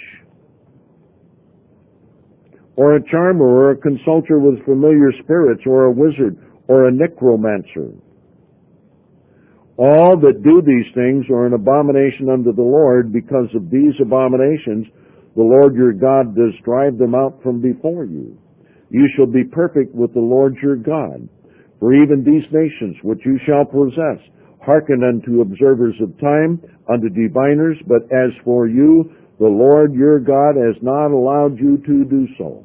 Speaker 1: Or a charmer. Or a consulter with familiar spirits. Or a wizard. Or a necromancer. All that do these things are an abomination unto the Lord. Because of these abominations, the Lord your God does drive them out from before you. You shall be perfect with the Lord your God. For even these nations which you shall possess hearken unto observers of time, unto diviners, but as for you, the Lord your God has not allowed you to do so.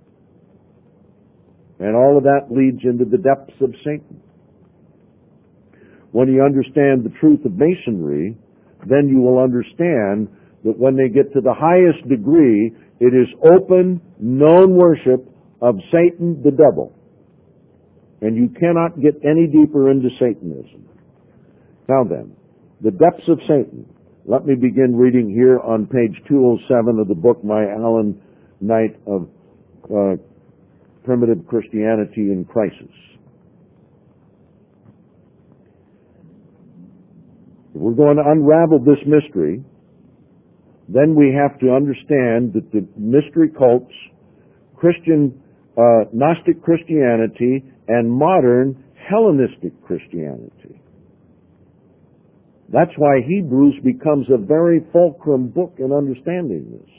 Speaker 1: And all of that leads into the depths of Satan. When you understand the truth of Masonry, then you will understand that when they get to the highest degree, it is open, known worship of Satan, the devil. And you cannot get any deeper into Satanism. Now then, the depths of Satan. Let me begin reading here on page 207 of the book, My Alan Knight of Primitive Christianity in Crisis. If we're going to unravel this mystery, then we have to understand that the mystery cults, Christian, Gnostic Christianity, and modern Hellenistic Christianity. That's why Hebrews becomes a very fulcrum book in understanding this.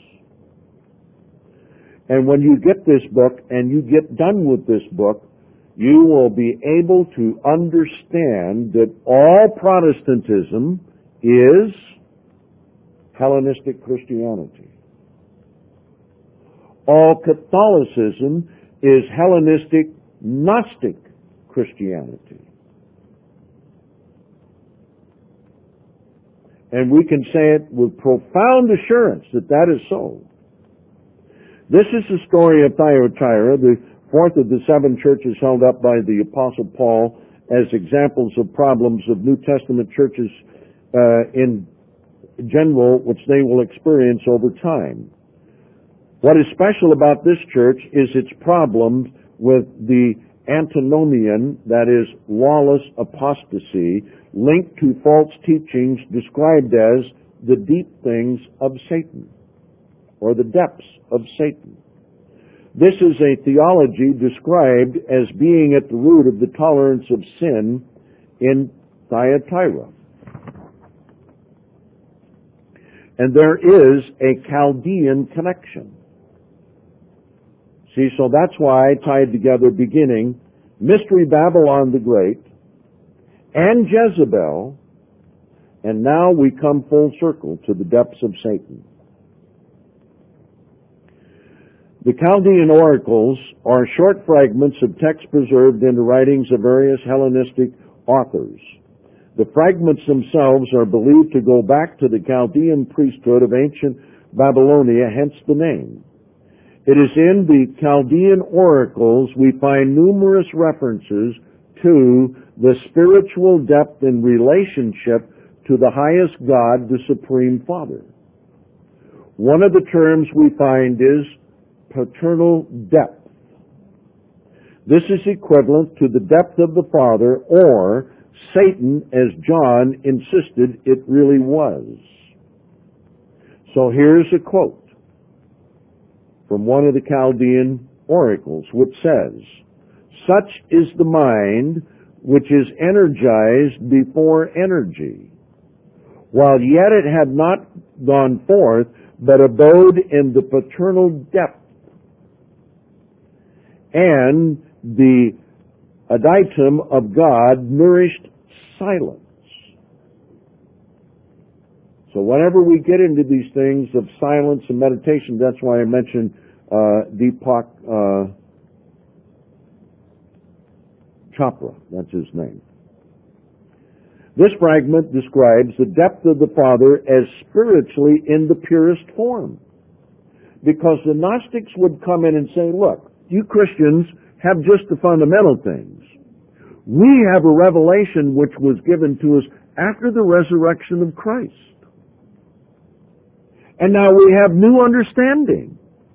Speaker 1: And when you get this book and you get done with this book, you will be able to understand that all Protestantism is Hellenistic Christianity. All Catholicism is Hellenistic Gnostic Christianity. And we can say it with profound assurance that that is so. This is the story of Thyatira, the fourth of the seven churches held up by the Apostle Paul as examples of problems of New Testament churches in general, which they will experience over time. What is special about this church is its problems with the antinomian, that is, lawless apostasy, linked to false teachings described as the deep things of Satan, or the depths of Satan. This is a theology described as being at the root of the tolerance of sin in Thyatira. And there is a Chaldean connection. See, so that's why I tied together beginning Mystery Babylon the Great and Jezebel, and now we come full circle to the depths of Satan. The Chaldean oracles are short fragments of text preserved in the writings of various Hellenistic authors. The fragments themselves are believed to go back to the Chaldean priesthood of ancient Babylonia, hence the name. It is in the Chaldean oracles we find numerous references to the spiritual depth and relationship to the highest God, the Supreme Father. One of the terms we find is paternal depth. This is equivalent to the depth of the Father, or Satan, as John insisted it really was. So here's a quote from one of the Chaldean oracles, which says, "Such is the mind which is energized before energy, while yet it had not gone forth, but abode in the paternal depth, and the aditum of God nourished silence." So whenever we get into these things of silence and meditation, that's why I mentioned Deepak Chopra, that's his name. This fragment describes the depth of the Father as spiritually in the purest form. Because the Gnostics would come in and say, look, you Christians have just the fundamental things. We have a revelation which was given to us after the resurrection of Christ. And now we have new understanding.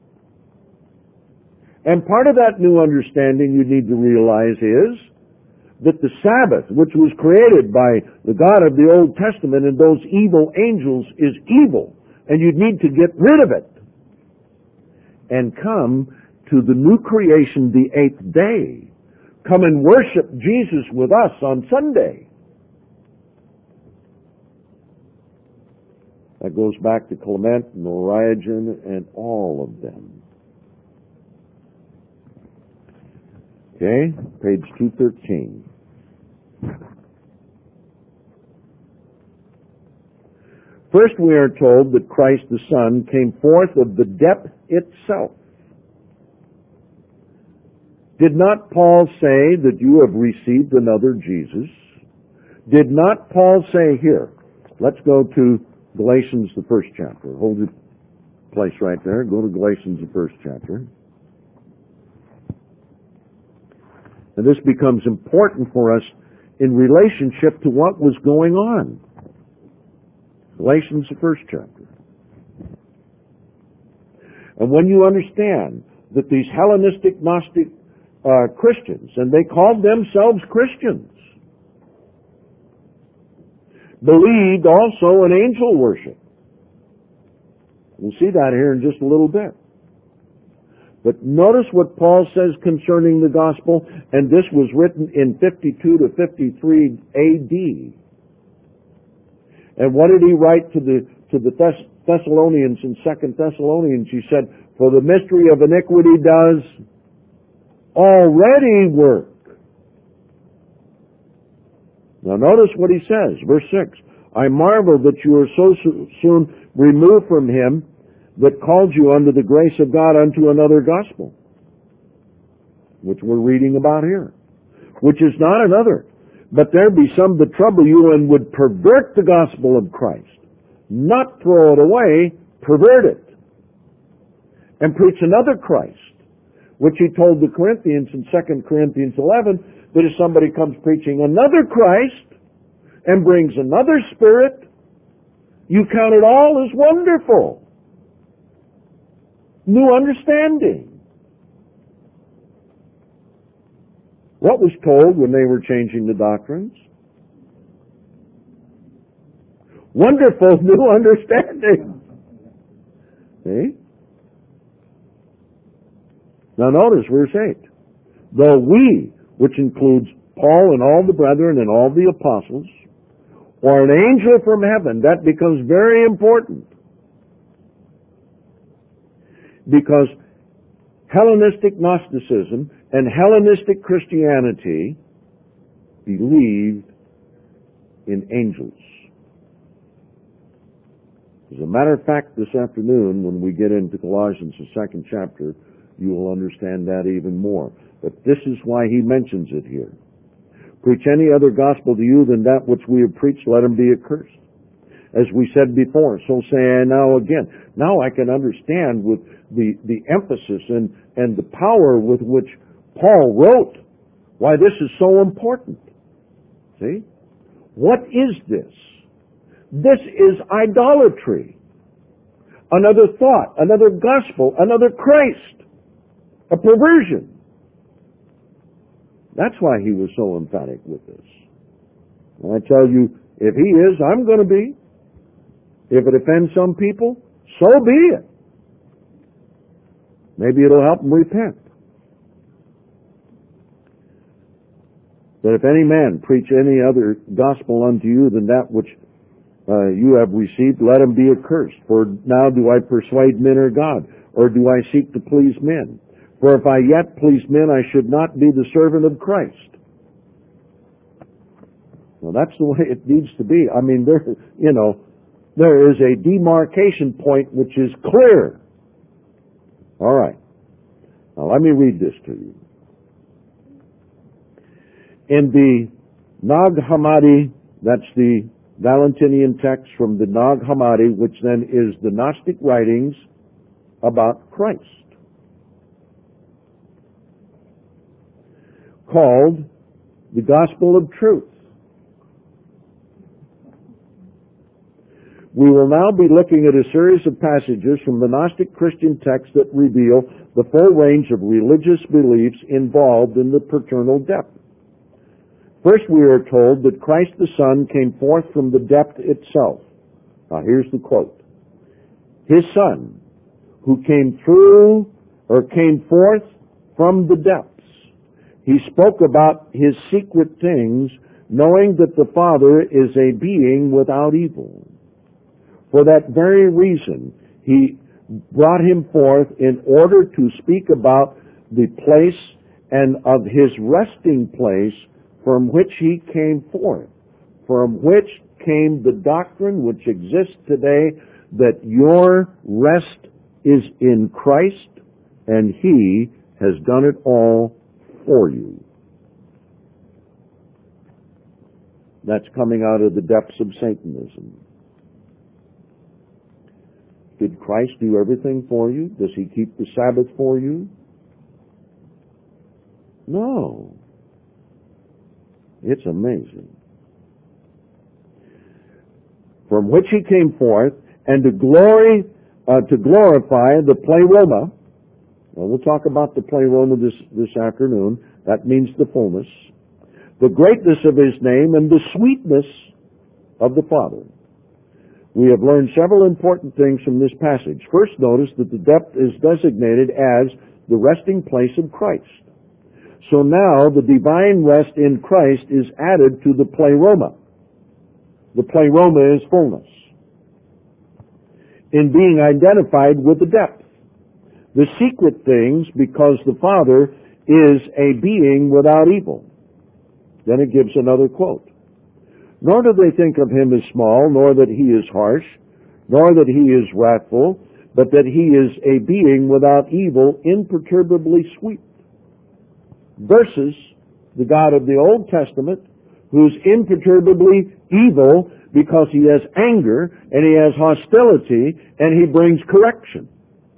Speaker 1: And part of that new understanding you need to realize is that the Sabbath, which was created by the God of the Old Testament and those evil angels, is evil. And you need to get rid of it and come to the new creation, the eighth day. Come and worship Jesus with us on Sunday. That goes back to Clement and Origen and all of them. Okay, page 213. First, we are told that Christ the Son came forth of the depth itself. Did not Paul say that you have received another Jesus? Did not Paul say here, let's go to Galatians, the first chapter. Hold your place right there. Go to Galatians, the first chapter. And this becomes important for us in relationship to what was going on. Galatians, the first chapter. And when you understand that these Hellenistic Gnostic Christians, and they called themselves Christians, believed also in angel worship. We'll see that here in just a little bit. But notice what Paul says concerning the gospel, and this was written in 52 to 53 A.D. And what did he write to the Thessalonians in 2 Thessalonians? He said, for the mystery of iniquity does already work. Now notice what he says, verse 6. I marvel that you are so soon removed from him that called you unto the grace of God unto another gospel, which we're reading about here, which is not another. But there be some that trouble you and would pervert the gospel of Christ, not throw it away, pervert it, and preach another Christ, which he told the Corinthians in 2 Corinthians 11, that if somebody comes preaching another Christ and brings another spirit, you count it all as wonderful. New understanding. What was told when they were changing the doctrines? Wonderful new understanding. See? Now notice verse 8. Though we, which includes Paul and all the brethren and all the apostles, or an angel from heaven, that becomes very important. Because Hellenistic Gnosticism and Hellenistic Christianity believed in angels. As a matter of fact, this afternoon, when we get into Colossians, the second chapter, you will understand that even more. But this is why he mentions it here. Preach any other gospel to you than that which we have preached, let him be accursed. As we said before, so say I now again. Now I can understand with the emphasis and the power with which Paul wrote why this is so important. See? What is this? This is idolatry. Another thought, another gospel, another Christ. A perversion. That's why he was so emphatic with this. And I tell you, if he is, I'm going to be. If it offends some people, so be it. Maybe it'll help them repent. But if any man preach any other gospel unto you than that which you have received, let him be accursed. For now do I persuade men or God, or do I seek to please men? For if I yet please men, I should not be the servant of Christ. Well, that's the way it needs to be. I mean, there is a demarcation point which is clear. All right. Now let me read this to you. In the Nag Hammadi That's the Valentinian text from the Nag Hammadi, which then is the Gnostic writings about Christ, called the Gospel of Truth. We will now be looking at a series of passages from the Gnostic Christian texts that reveal the full range of religious beliefs involved in the paternal depth. First, we are told that Christ the Son came forth from the depth itself. Now, here's the quote. His Son, who came forth from the depths. He spoke about his secret things, knowing that the Father is a being without evil. For that very reason, he brought him forth in order to speak about the place and of his resting place from which he came forth, from which came the doctrine which exists today that your rest is in Christ and he has done it all for you. That's coming out of the depths of Satanism. Did Christ do everything for you? Does he keep the Sabbath for you? No. It's amazing. From which he came forth, and to glorify the pleroma. Well, we'll talk about the pleroma this afternoon. That means the fullness. The greatness of his name and the sweetness of the Father. We have learned several important things from this passage. First, notice that the depth is designated as the resting place of Christ. So now the divine rest in Christ is added to the pleroma. The pleroma is fullness. In being identified with the depth. The secret things, because the Father is a being without evil. Then it gives another quote. Nor do they think of him as small, nor that he is harsh, nor that he is wrathful, but that he is a being without evil, imperturbably sweet. Versus the God of the Old Testament, who's imperturbably evil because he has anger, and he has hostility, and he brings correction.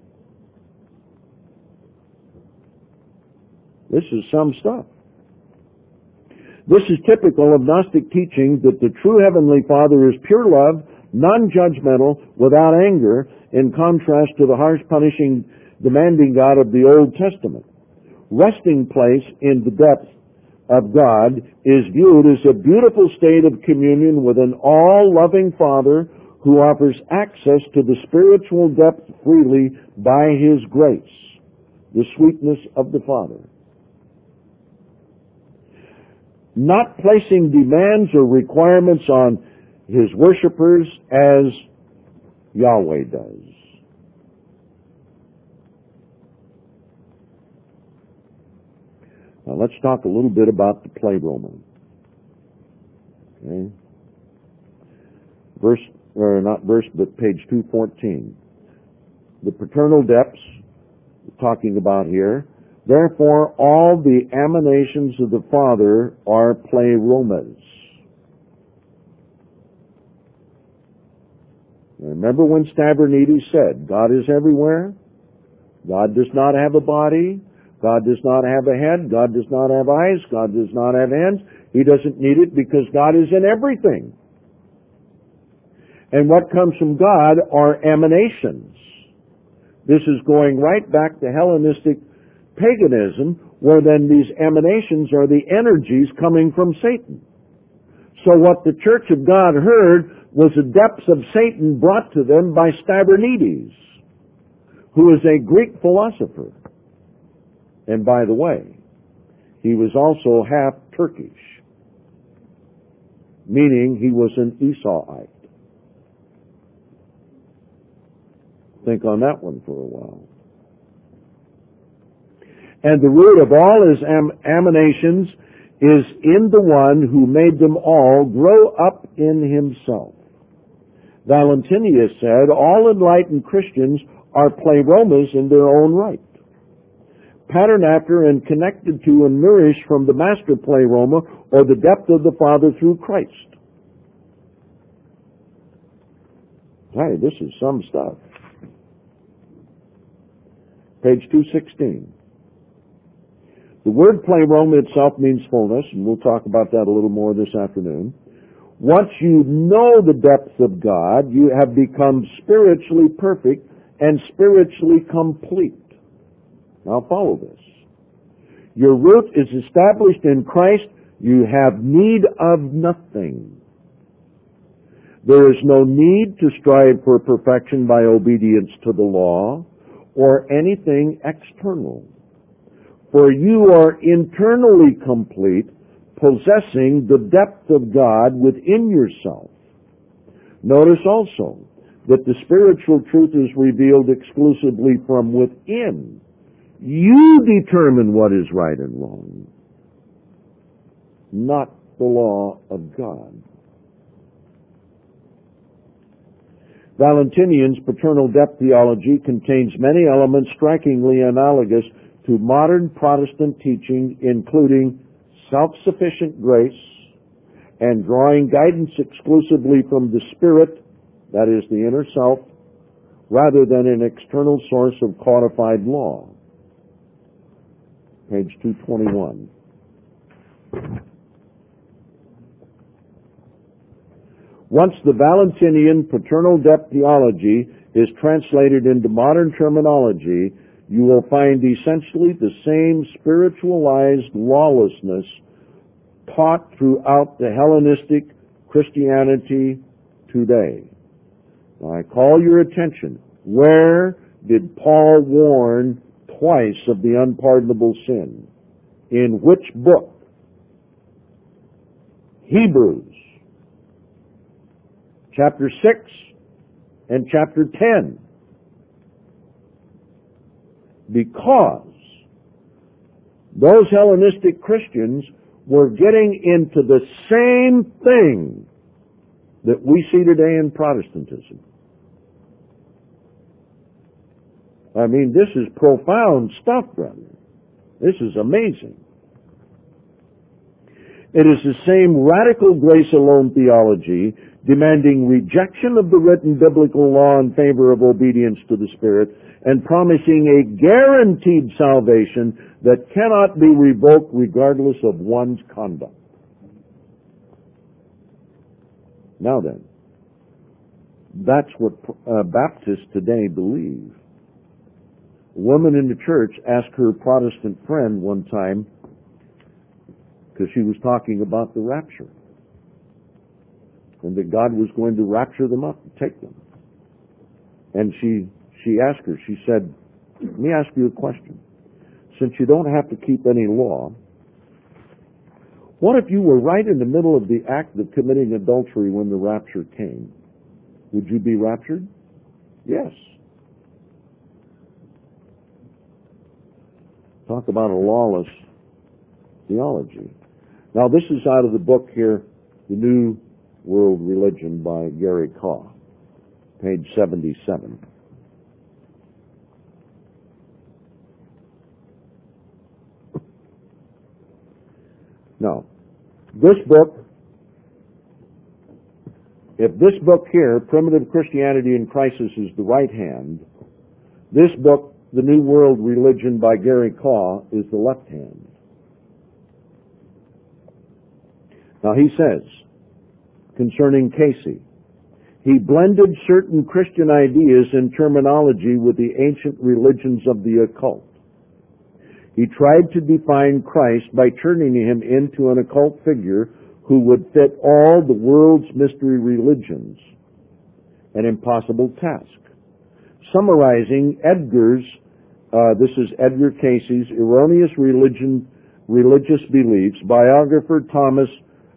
Speaker 1: This is some stuff. This is typical of Gnostic teaching that the true Heavenly Father is pure love, non-judgmental, without anger, in contrast to the harsh, punishing, demanding God of the Old Testament. Resting place in the depth of God is viewed as a beautiful state of communion with an all-loving Father who offers access to the spiritual depth freely by His grace, the sweetness of the Father. Not placing demands or requirements on His worshipers as Yahweh does. Now let's talk a little bit about the pleroma. Okay. Page 214. The paternal depths, talking about here. Therefore, all the emanations of the Father are pleromas. Remember when Stavronidis said, God is everywhere? God does not have a body. God does not have a head. God does not have eyes. God does not have hands. He doesn't need it because God is in everything. And what comes from God are emanations. This is going right back to Hellenistic paganism, where then these emanations are the energies coming from Satan. So what the Church of God heard was the depths of Satan brought to them by Stavronidis, who is a Greek philosopher. And by the way, he was also half Turkish, meaning he was an Esauite. Think on that one for a while. And the root of all his emanations is in the one who made them all grow up in himself. Valentinius said, all enlightened Christians are pleromas in their own right, patterned after and connected to and nourished from the master pleroma, or the depth of the Father through Christ. Hey, this is some stuff. Page 216. The word pleroma itself means fullness, and we'll talk about that a little more this afternoon. Once you know the depth of God, you have become spiritually perfect and spiritually complete. Now follow this. Your root is established in Christ. You have need of nothing. There is no need to strive for perfection by obedience to the law or anything external. For you are internally complete, possessing the depth of God within yourself. Notice also that the spiritual truth is revealed exclusively from within. You determine what is right and wrong, not the law of God. Valentinian's paternal depth theology contains many elements strikingly analogous to modern Protestant teaching, including self-sufficient grace and drawing guidance exclusively from the Spirit, that is, the inner self, rather than an external source of codified law. Page 221. Once the Valentinian paternal depth theology is translated into modern terminology, you will find essentially the same spiritualized lawlessness taught throughout the Hellenistic Christianity today. Now, I call your attention. Where did Paul warn twice of the unpardonable sin? In which book? Hebrews, chapter 6 and chapter 10. Because those Hellenistic Christians were getting into the same thing that we see today in Protestantism. I mean, this is profound stuff, brother. This is amazing. It is the same radical grace alone theology demanding rejection of the written biblical law in favor of obedience to the Spirit and promising a guaranteed salvation that cannot be revoked regardless of one's conduct. Now then, that's what Baptists today believe. A woman in the church asked her Protestant friend one time, because she was talking about the rapture, and that God was going to rapture them up and take them. And she asked her, she said, let me ask you a question. Since you don't have to keep any law, what if you were right in the middle of the act of committing adultery when the rapture came? Would you be raptured? Yes. Talk about a lawless theology. Now, this is out of the book here, The New World Religion by Gary Kaw, page 77. Now, this book, if this book here, Primitive Christianity in Crisis, is the right hand, this book, The New World Religion by Gary Kaw, is the left hand. Now he says, concerning Casey, he blended certain Christian ideas and terminology with the ancient religions of the occult. He tried to define Christ by turning him into an occult figure who would fit all the world's mystery religions, an impossible task. Summarizing this is Edgar Casey's Erroneous Religious Beliefs, biographer Thomas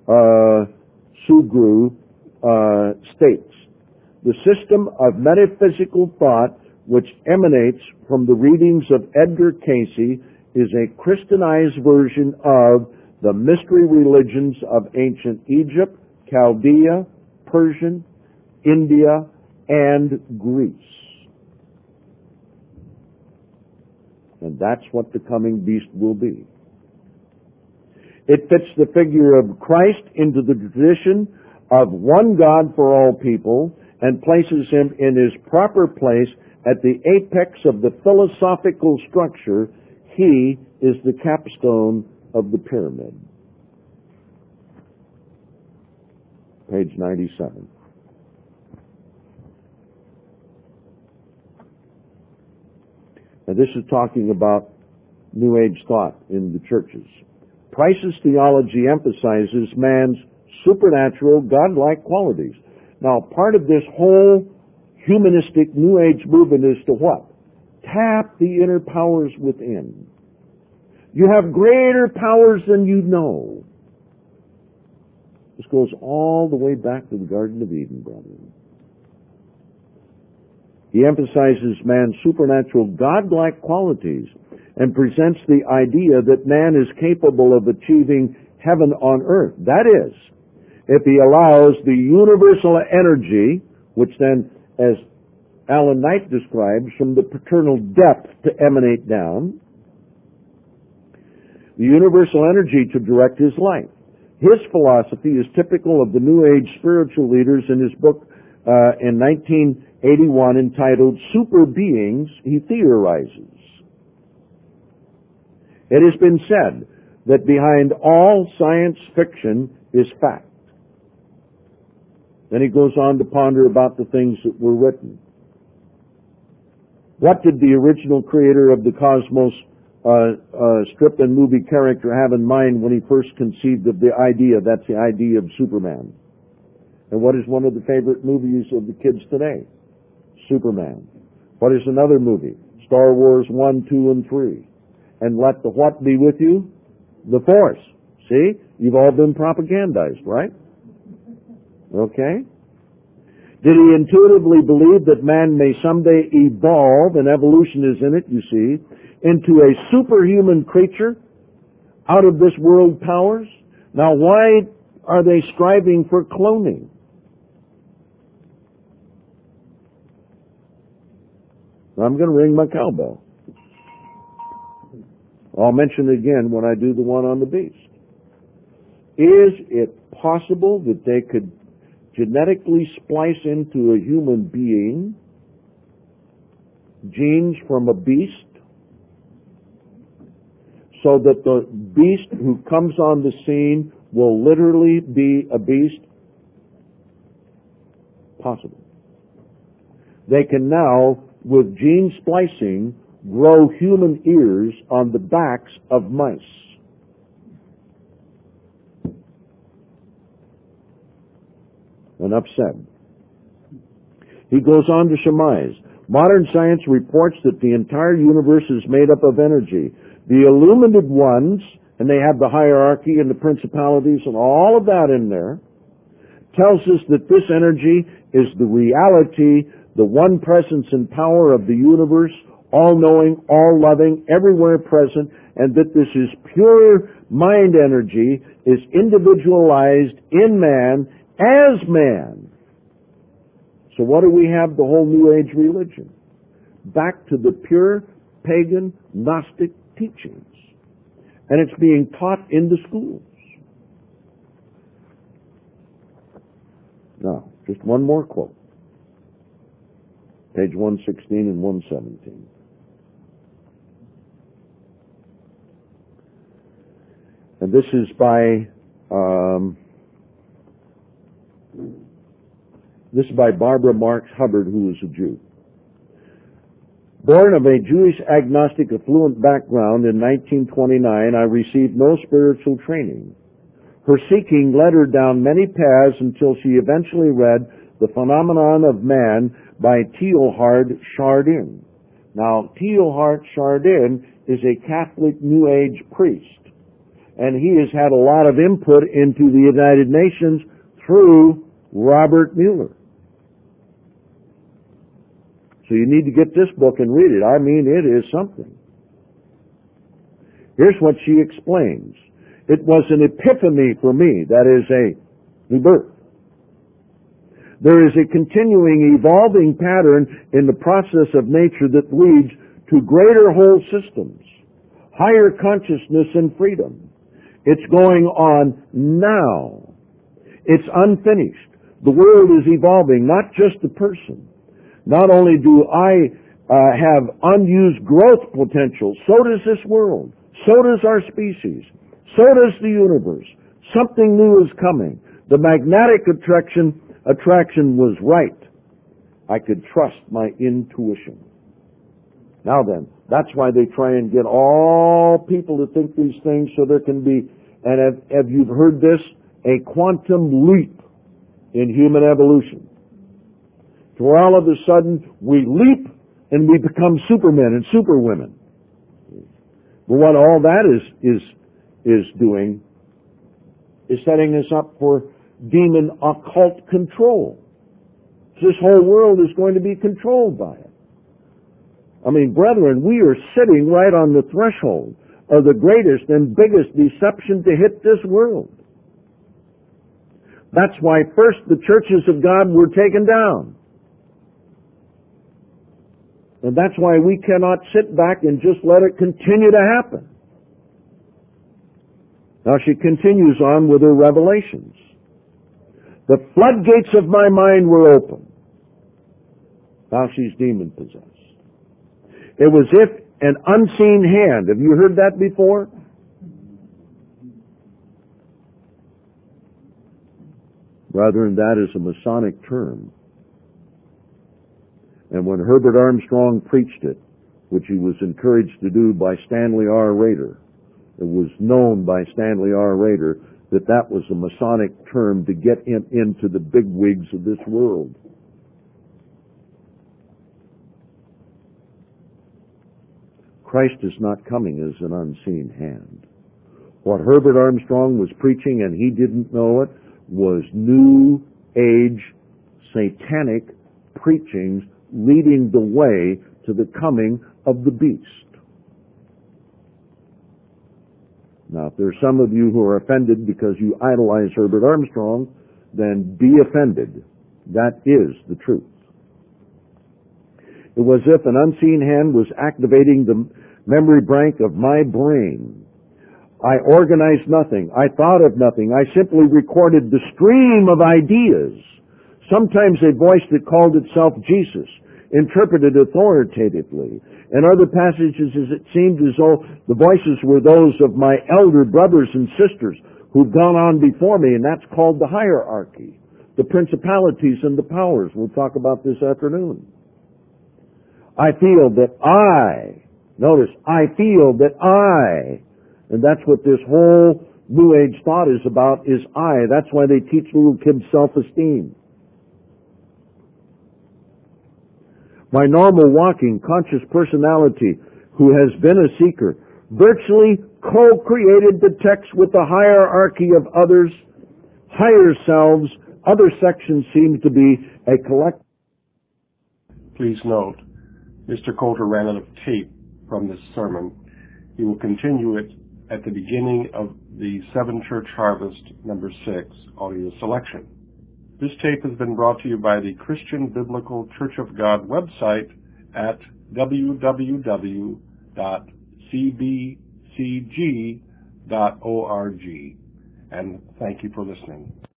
Speaker 1: Sugrue states, the system of metaphysical thought which emanates from the readings of Edgar Casey is a Christianized version of the mystery religions of ancient Egypt, Chaldea, Persian, India, and Greece. And that's what the coming beast will be. It fits the figure of Christ into the tradition of one God for all people and places him in his proper place at the apex of the philosophical structure. He is the capstone of the pyramid. Page 97. Now this is talking about New Age thought in the churches. Price's theology emphasizes man's supernatural, godlike qualities. Now, part of this whole humanistic New Age movement is to what? Tap the inner powers within. You have greater powers than you know. This goes all the way back to the Garden of Eden, brethren. He emphasizes man's supernatural, godlike qualities and presents the idea that man is capable of achieving heaven on earth. That is, if he allows the universal energy, which then, as Alan Knight describes, from the paternal depth to emanate down, the universal energy to direct his life. His philosophy is typical of the New Age spiritual leaders. In his book in 1981 entitled Super Beings, he theorizes. It has been said that behind all science fiction is fact. Then he goes on to ponder about the things that were written. What did the original creator of the cosmos strip and movie character have in mind when he first conceived of the idea? That's the idea of Superman. And what is one of the favorite movies of the kids today? Superman. What is another movie? Star Wars 1, 2, and 3. And let the what be with you? The Force. See? You've all been propagandized, right? Okay? Did he intuitively believe that man may someday evolve, and evolution is in it, you see, into a superhuman creature out of this world powers? Now, why are they striving for cloning? I'm going to ring my cowbell. I'll mention it again when I do the one on the beast. Is it possible that they could genetically splice into a human being genes from a beast so that the beast who comes on the scene will literally be a beast? Possible. They can now, with gene splicing, grow human ears on the backs of mice. Enough said. He goes on to surmise, modern science reports that the entire universe is made up of energy. The illuminated ones, and they have the hierarchy and the principalities and all of that in there, tells us that this energy is the reality, the one presence and power of the universe, all-knowing, all-loving, everywhere present, and that this is pure mind energy, is individualized in man, as man. So what do we have? The whole New Age religion. Back to the pure pagan Gnostic teachings. And it's being taught in the schools. Now, just one more quote. Page 116 and 117. And this is by Barbara Marx Hubbard, who is a Jew. Born of a Jewish agnostic affluent background in 1929, I received no spiritual training. Her seeking led her down many paths until she eventually read The Phenomenon of Man by Teilhard Chardin. Now, Teilhard Chardin is a Catholic New Age priest, and he has had a lot of input into the United Nations through Robert Mueller. So you need to get this book and read it. I mean, it is something. Here's what she explains. It was an epiphany for me, that is a new birth. There is a continuing, evolving pattern in the process of nature that leads to greater whole systems, higher consciousness and freedom. It's going on now. It's unfinished. The world is evolving, not just the person. Not only do I have unused growth potential, so does this world. So does our species. So does the universe. Something new is coming. The magnetic attraction was right. I could trust my intuition. Now then, that's why they try and get all people to think these things so there can be, and have you heard this, a quantum leap in human evolution. To where all of a sudden we leap and we become supermen and superwomen. But what all that is doing is setting us up for demon occult control. This whole world is going to be controlled by it. I mean, brethren, we are sitting right on the threshold of the greatest and biggest deception to hit this world. That's why first the churches of God were taken down. And that's why we cannot sit back and just let it continue to happen. Now she continues on with her revelations. The floodgates of my mind were open. Now she's demon-possessed. It was if an unseen hand. Have you heard that before? Brethren, that is a Masonic term. And when Herbert Armstrong preached it, which he was encouraged to do by Stanley R. Rader, it was known by Stanley R. Rader that that was a Masonic term to get him into the bigwigs of this world. Christ is not coming as an unseen hand. What Herbert Armstrong was preaching, and he didn't know it, was New Age satanic preachings leading the way to the coming of the beast. Now, if there's some of you who are offended because you idolize Herbert Armstrong, then be offended. That is the truth. It was as if an unseen hand was activating the memory bank of my brain. I organized nothing. I thought of nothing. I simply recorded the stream of ideas. Sometimes a voice that called itself Jesus, interpreted authoritatively. In other passages, it seemed as though the voices were those of my elder brothers and sisters who've gone on before me, and that's called the hierarchy, the principalities and the powers. We'll talk about this afternoon. I feel that notice, I feel that and that's what this whole New Age thought is about, is I. That's why they teach little kids self-esteem. My normal walking, conscious personality, who has been a seeker, virtually co-created the text with the hierarchy of others, higher selves. Other sections seem to be a collective.
Speaker 2: Please note, Mr. Coulter ran out of tape from this sermon. He will continue it at the beginning of the Seven Church Harvest number 6 audio selection. This tape has been brought to you by the Christian Biblical Church of God website at www.cbcg.org. And thank you for listening.